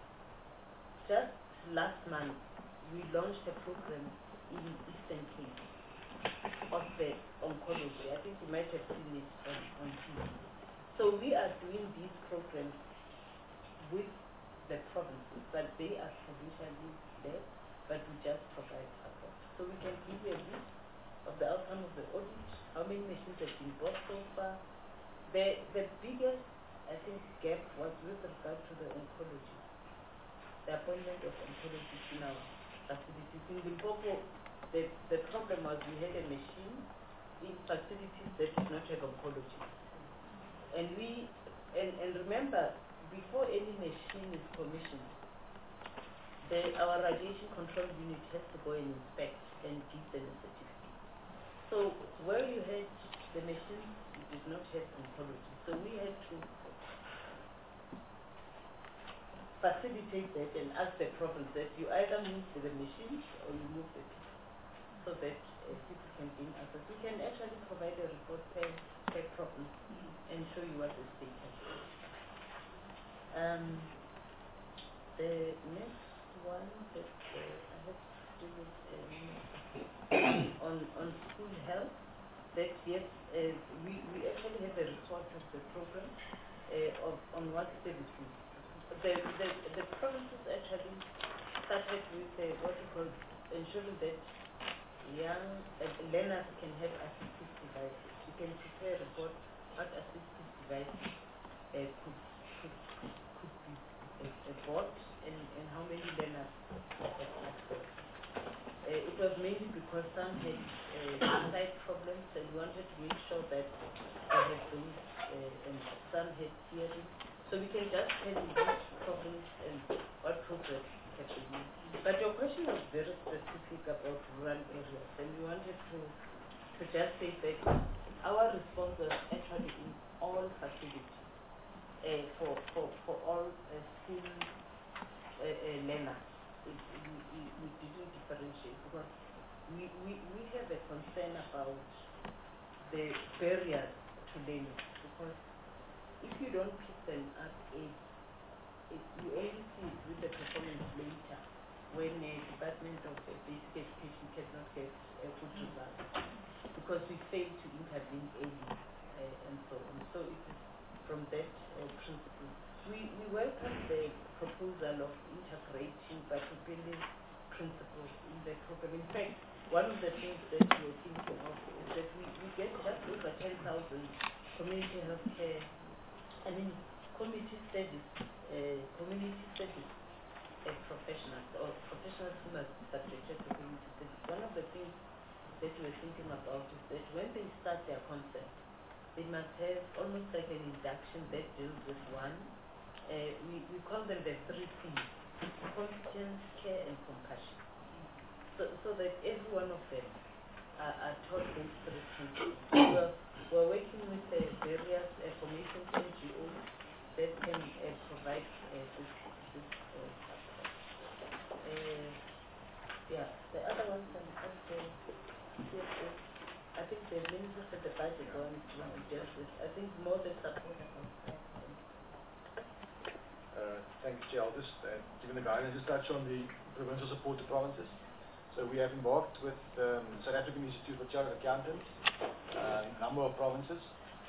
Just last month, we launched a program in Eastern Cape of the oncology. I think you might have seen it on TV. So we are doing these programs with the provinces, but they are provincially led, but we just provide support. So we can give you a list of the outcome of the audit, how many machines have been bought so far. The biggest, I think, gap was with regard to the oncology, the appointment of oncologists in our facilities. In Limpopo, the problem was we had a machine in facilities that did not have oncology. And remember, before any machine is commissioned, our radiation control unit has to go and inspect and give them a certificate. So where you had the machine, it did not have oncology. So we had to facilitate that and ask the province that you either move the machines or you move the people, so that people can gain access. We can actually provide a report per province and show you what the status is. The next one that I have to do with on school health, that yes, we actually have a report of the program on what services. The provinces actually started with what we call ensuring that young learners can have assistive devices. You can prepare a report what assistive devices could be bought and how many learners have access. It was mainly because some had sight problems and we wanted to make sure that they had those, and some had hearing. So we can just tell you which problems and what progress have been made. But your question was very specific about rural areas, and we wanted to just say that our response was actually in all facilities for all school learners. We didn't differentiate because we have a concern about the barriers to learning, because if you don't pick them up, you only see it with the performance later when the Department of Basic Education cannot get a good result because we fail to intervene early and so on. So it is from that principle. We welcome the proposal of integrating Bakopele principles in the program. In fact, one of the things that we are thinking of is that we get just over 10,000 community healthcare, community service professionals or professionals who must be subjected to community service. One of the things that we're thinking about is that when they start their concept, they must have almost like an induction that deals with one. We call them the 3 C's: competence, care, and compassion. So that every one of them are taught those 3 principles. We're working with various formation NGOs that can provide this support. The other ones can also, I think the minister said the budget one will be dealt with. I think more the support about that. Thank you, Chair. I'll just, given the guidance, just touch on the provincial support to provinces. So we have embarked with South African Institute for Chartered Accountants, a number of provinces,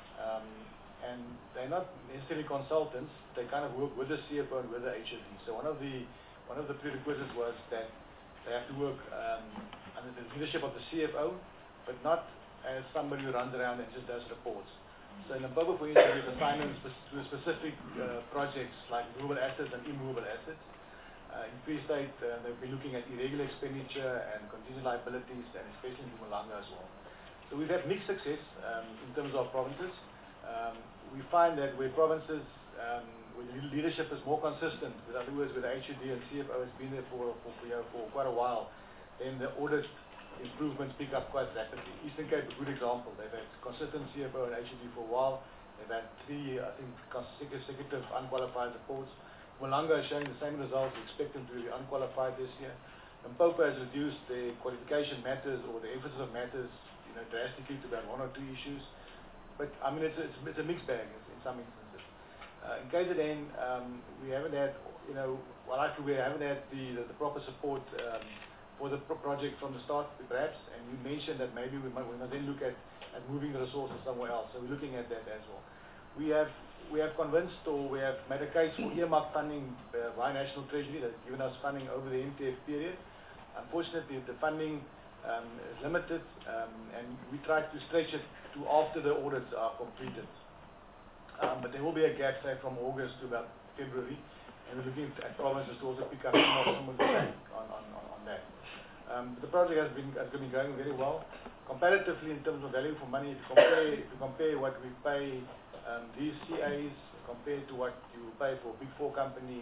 and they're not necessarily consultants. They kind of work with the CFO and with the HOD. So one of the prerequisites was that they have to work under the leadership of the CFO, but not as somebody who runs around and just does reports. So in Limpopo, for instance, we have assignments to specific projects like movable assets and immovable assets. In Free State, they've been looking at irregular expenditure and contingent liabilities, and especially in Mpumalanga as well. So we've had mixed success in terms of provinces. We find that where provinces, where the leadership is more consistent, in other words, where the HOD and CFO has been there for quite a while, then the audit improvements pick up quite rapidly. Eastern Cape, a good example. They've had consistent CFO and HOD for a while. They've had 3, I think, consecutive unqualified reports. Mpumalanga is showing the same results. We expect them to be unqualified this year. Limpopo has reduced the qualification matters or the emphasis of matters, drastically to about 1 or 2 issues. But I mean, it's a mixed bag in some instances. In KZN, we haven't had, we haven't had the proper support for the project from the start, perhaps. And you mentioned that maybe we must then look at moving the resources somewhere else. So we're looking at that as well. We have convinced, or we have made a case for earmark funding by National Treasury that's given us funding over the MTF period. Unfortunately, the funding is limited, and we tried to stretch it to after the audits are completed. But there will be a gap, say, from August to about February, and we're looking at provinces to also pick up some of the slack on that. The project has been going very well. Comparatively, in terms of value for money, if you compare what we pay these CAs compared to what you pay for a Big 4 company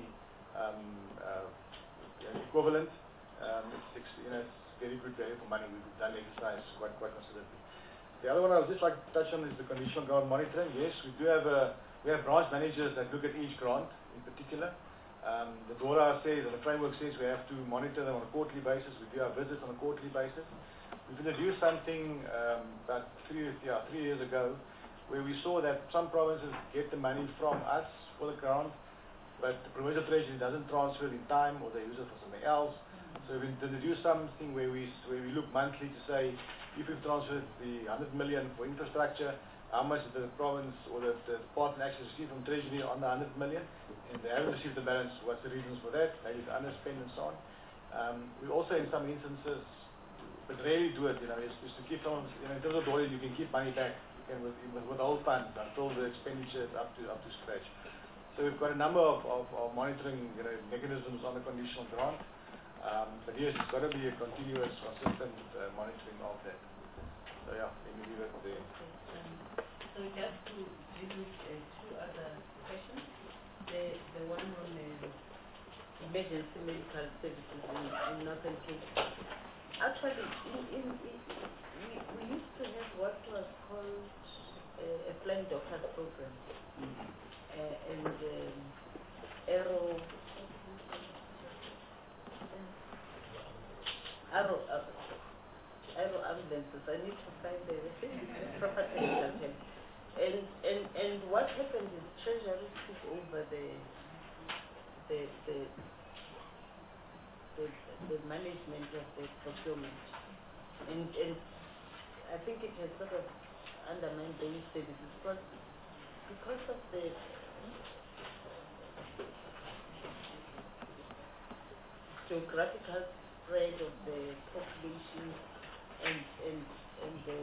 equivalent, it's very good value for money. We've done the exercise quite considerably. The other one I would just like to touch on is the conditional grant monitoring. Yes, we have branch managers that look at each grant in particular. The DORA says, and the framework says, we have to monitor them on a quarterly basis. We do our visits on a quarterly basis. We've introduced something about 3 years ago, where we saw that some provinces get the money from us for the grant, but the provincial treasury doesn't transfer it in time, or they use it for something else. So we've introduced something where we look monthly to say, if we've transferred the 100 million for infrastructure, how much did the province or the department actually receive from treasury on the 100 million? And they haven't received the balance, what's the reasons for that? Maybe it's underspend and so on. We also, in some instances, but rarely do it, is to keep some, in terms of DORA, you can keep money back with old funds until the expenditure is up to scratch. So we've got a number of monitoring mechanisms on the conditional grant. But yes, it's got to be a continuous, consistent monitoring of that. So yeah, let me leave it there. So just to deal with 2 other questions. The one on emergency medical services in Northern Cape. Actually, we used to have what was called a planned doctors program. And Arrow ambulances. I need to find the proper technical term. And what happened is Treasury took over the management of the procurement, and I think it has sort of undermined those services because of the geographical spread of the population and the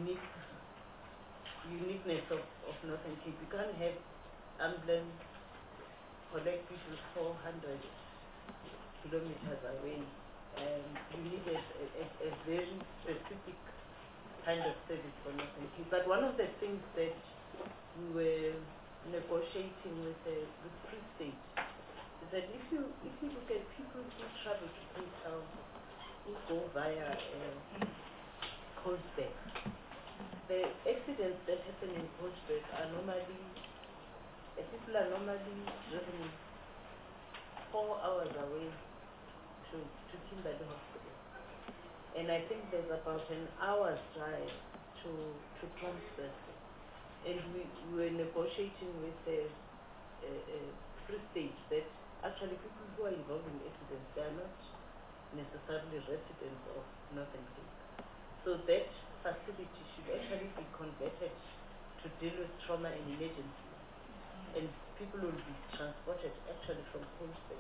uniqueness of Northern Cape. You can't have ambulance collect people 400 kilometers away. You need a very specific kind of service for Northern Cape. But one of the things that we were negotiating with Free State is that if you look at people who travel to Cape Town, who go via Colesberg, the accidents that happen in Colesberg are normally, people are normally driven 4 hours away to Kimberley Hospital. And I think there's about an hour's drive to Colesberg. And we were negotiating with Free State that actually people who are involved in accidents, they are not necessarily residents of Northern Cape. So that facility should actually be converted to deal with trauma and emergency. And people will be transported actually from Colesberg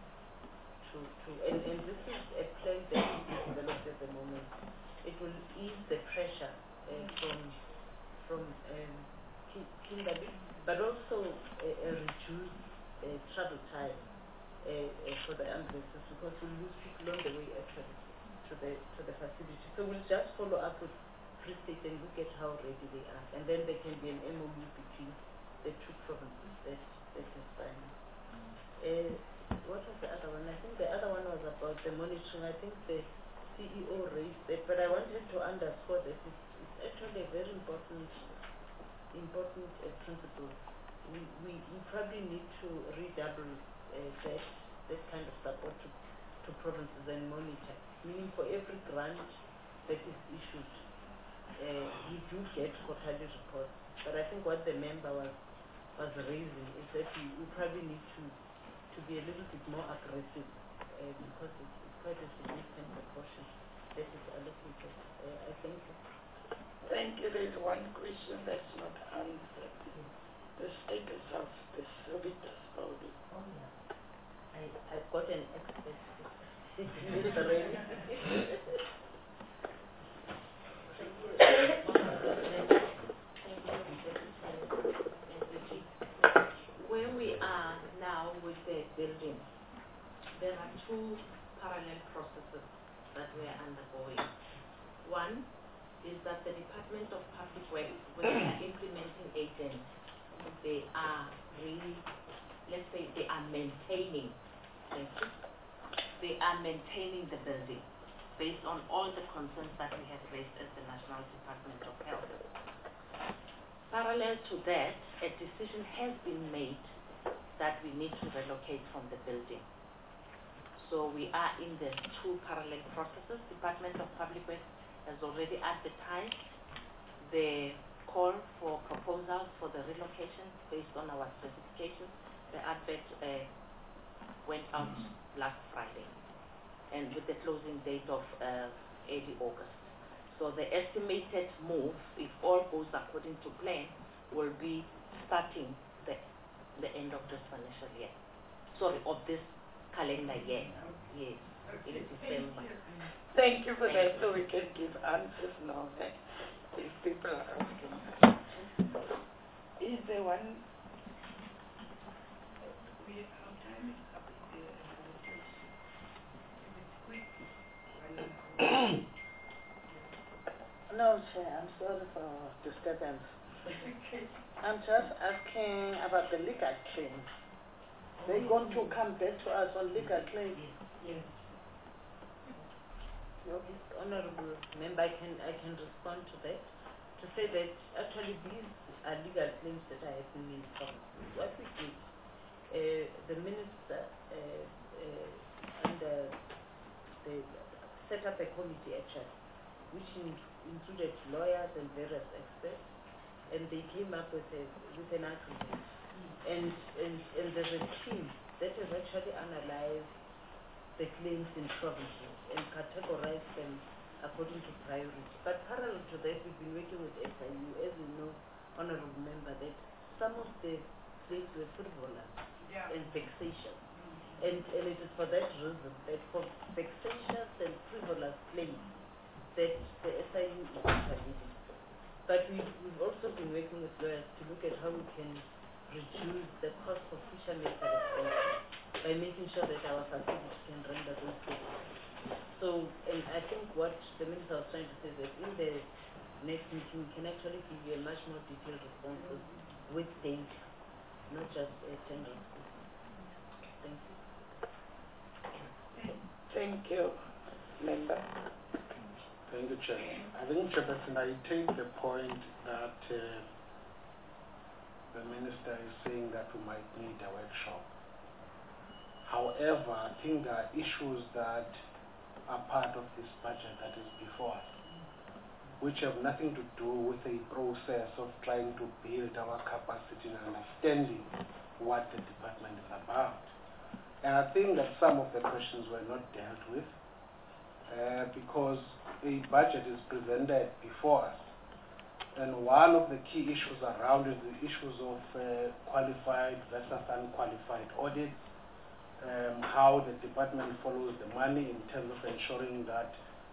and this is a plan that is being developed at the moment. It will ease the pressure from Kimberley, but also reduce travel time for the ambulances, because we'll lose people on the way actually to the facility. So we'll just follow up with Free State and look at how ready they are, and then there can be an MOU between the two provinces that is signed. What was the other one? I think the other one was about the monitoring. I think the CEO raised that, but I wanted to underscore that it's actually a very important principle. We probably need to redouble that kind of support to provinces and monitor. Meaning for every grant that is issued, we do get quarterly reports. But I think what the member was raising is that we probably need to be a little bit more aggressive because it's quite a significant proportion that is allocated. I think. Thank you. There is one question that's not answered. The status of the Civitas building. Oh yeah. I've got an expert. Literally. Where we are now with the building, there are 2 parallel processes that we are undergoing. One is that the Department of Public Works, when they are implementing agents, they are really, let's say, they are maintaining the building based on all the concerns that we have raised as the National Department of Health. Parallel to that, a decision has been made that we need to relocate from the building. So we are in the 2 parallel processes. Department of Public Works has already advertised the call for proposals for the relocation based on our specifications. The advert went out last Friday, and with the closing date of early August. So the estimated move, if all goes according to plan, will be starting the end of this financial year. Sorry, of this calendar year. Yes, in December. Thank you for that, so we can give answers now. If people are asking. Is there one? Our time is up. No, Chair, I'm sorry for disturbance. I'm just asking about the legal claims. They're going to come back to us on legal claims. Yes. This honorable member, I can respond to that. To say that actually these are legal claims that I have been made from. What we did, the minister set up a committee actually, which included lawyers and various experts, and they came up with an agreement. And there's a team that has actually analyzed the claims in provinces and categorized them according to priority. But parallel to that, we've been working with SIU, as you know, honorable member, that some of the claims were frivolous and vexatious. And it is for that reason that for vexatious and frivolous claims that the SIU is intervening. But we've also been working with lawyers to look at how we can reduce the cost of fisher medical expenses by making sure that our facilities can render those cases. So, and I think what the minister was trying to say is that in the next meeting we can actually give you a much more detailed responses with data, not just a tender. Thank you. Thank you, member. Thank you, Chair. I think, Chairperson, I take the point that the minister is saying that we might need a workshop. However, I think there are issues that are part of this budget that is before us, which have nothing to do with a process of trying to build our capacity and understanding what the department is about. And I think that some of the questions were not dealt with because a budget is presented before us. And one of the key issues around is the issues of qualified versus unqualified audits, how the department follows the money in terms of ensuring that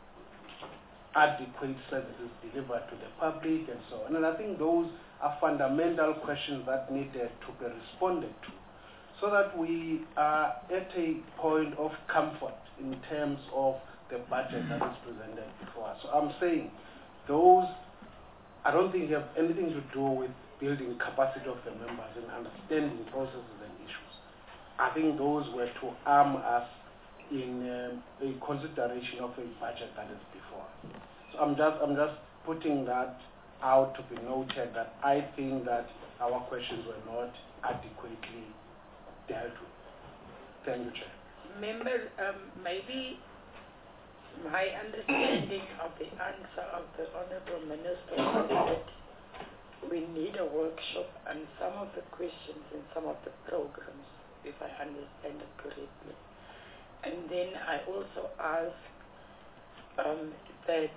adequate services delivered to the public and so on. And I think those are fundamental questions that needed to be responded to so that we are at a point of comfort in terms of the budget that is presented before us. So I'm saying those, I don't think have anything to do with building capacity of the members and understanding processes and issues. I think those were to arm us in a consideration of a budget that is before us. So I'm just putting that out to be noted that I think that our questions were not adequately dealt with. Thank you, Chair. Member, maybe my understanding of the answer of the Honourable Minister was that we need a workshop on some of the questions in some of the programs, if I understand it correctly. And then I also asked that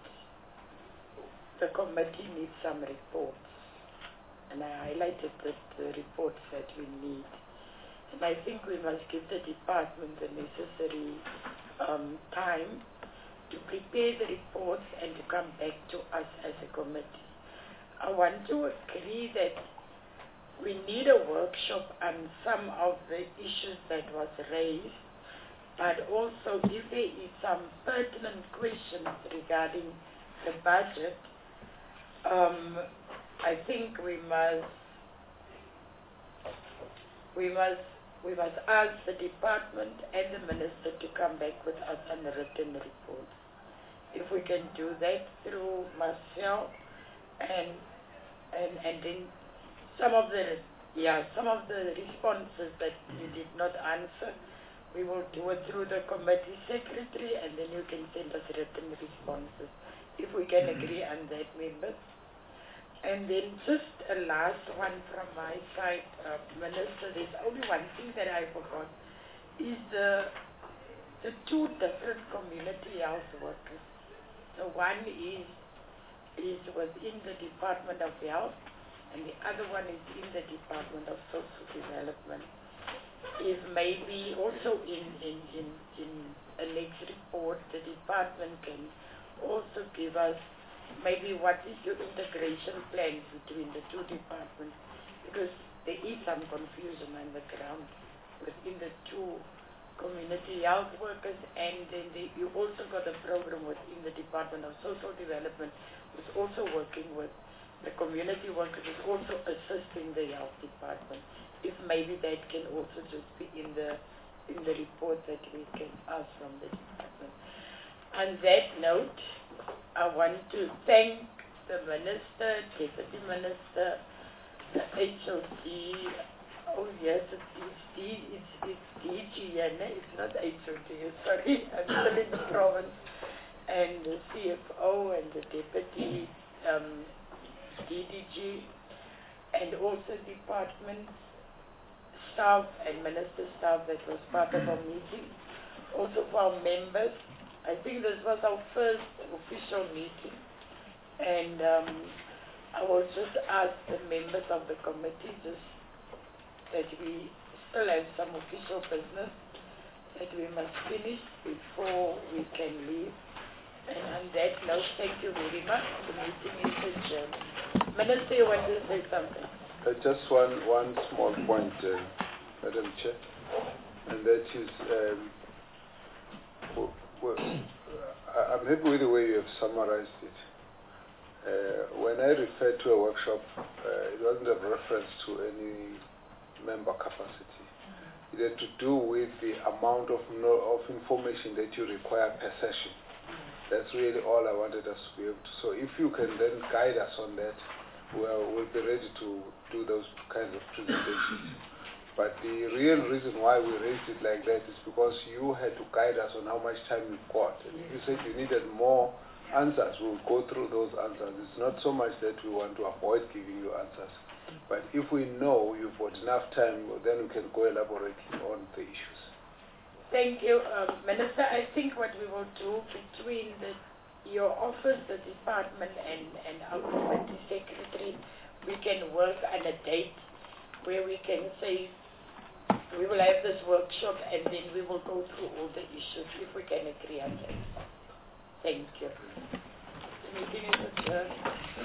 the committee needs some reports. And I highlighted the reports that we need. And I think we must give the department the necessary time to prepare the reports and to come back to us as a committee. I want to agree that we need a workshop on some of the issues that was raised, but also if there is some pertinent questions regarding the budget, I think we must ask the department and the minister to come back with us on the written reports. If we can do that through Marcel and then some of the responses that you did not answer, we will do it through the committee secretary, and then you can send us written responses if we can agree on that, members. And then just a last one from my side, Minister, there's only one thing that I forgot, is the two different community health workers. So one is within the Department of Health, and the other one is in the Department of Social Development. If maybe also in a next report, the department can also give us maybe what is your integration plans between the two departments, because there is some confusion on the ground within the two community health workers, and then you also got a program within the Department of Social Development who's also working with the community workers, is also assisting the health department. If maybe that can also just be in the report that we can ask from the department. On that note, I want to thank the Minister, Deputy Minister, the HOD. Oh yes, it's DG, it's not HOD, sorry, I'm still in the province. And the CFO and the Deputy DDG, and also department staff and minister staff that was part of our meeting. Also for our members. I think this was our first official meeting, and I will just ask the members of the committee just that we still have some official business that we must finish before we can leave. And on that note, thank you very much. The meeting is adjourned. Minister, you want to say something? Just one small point, Madam Chair, and that is, I'm happy with the way you have summarized it. When I referred to a workshop, it wasn't a reference to any member capacity. It had to do with the amount of information that you require per session. That's really all I wanted us to be able to. So if you can then guide us on that, we'll be ready to do those kinds of presentations. But the real reason why we raised it like that is because you had to guide us on how much time you've got. And if you said you needed more answers, we'll go through those answers. It's not so much that we want to avoid giving you answers. But if we know you've got enough time, then we can go elaborate on the issues. Thank you, Minister. I think what we will do between your office, the department, and our committee secretary, we can work on a date where we can say we will have this workshop and then we will go through all the issues if we can agree on that. Thank you. The meeting is adjourned.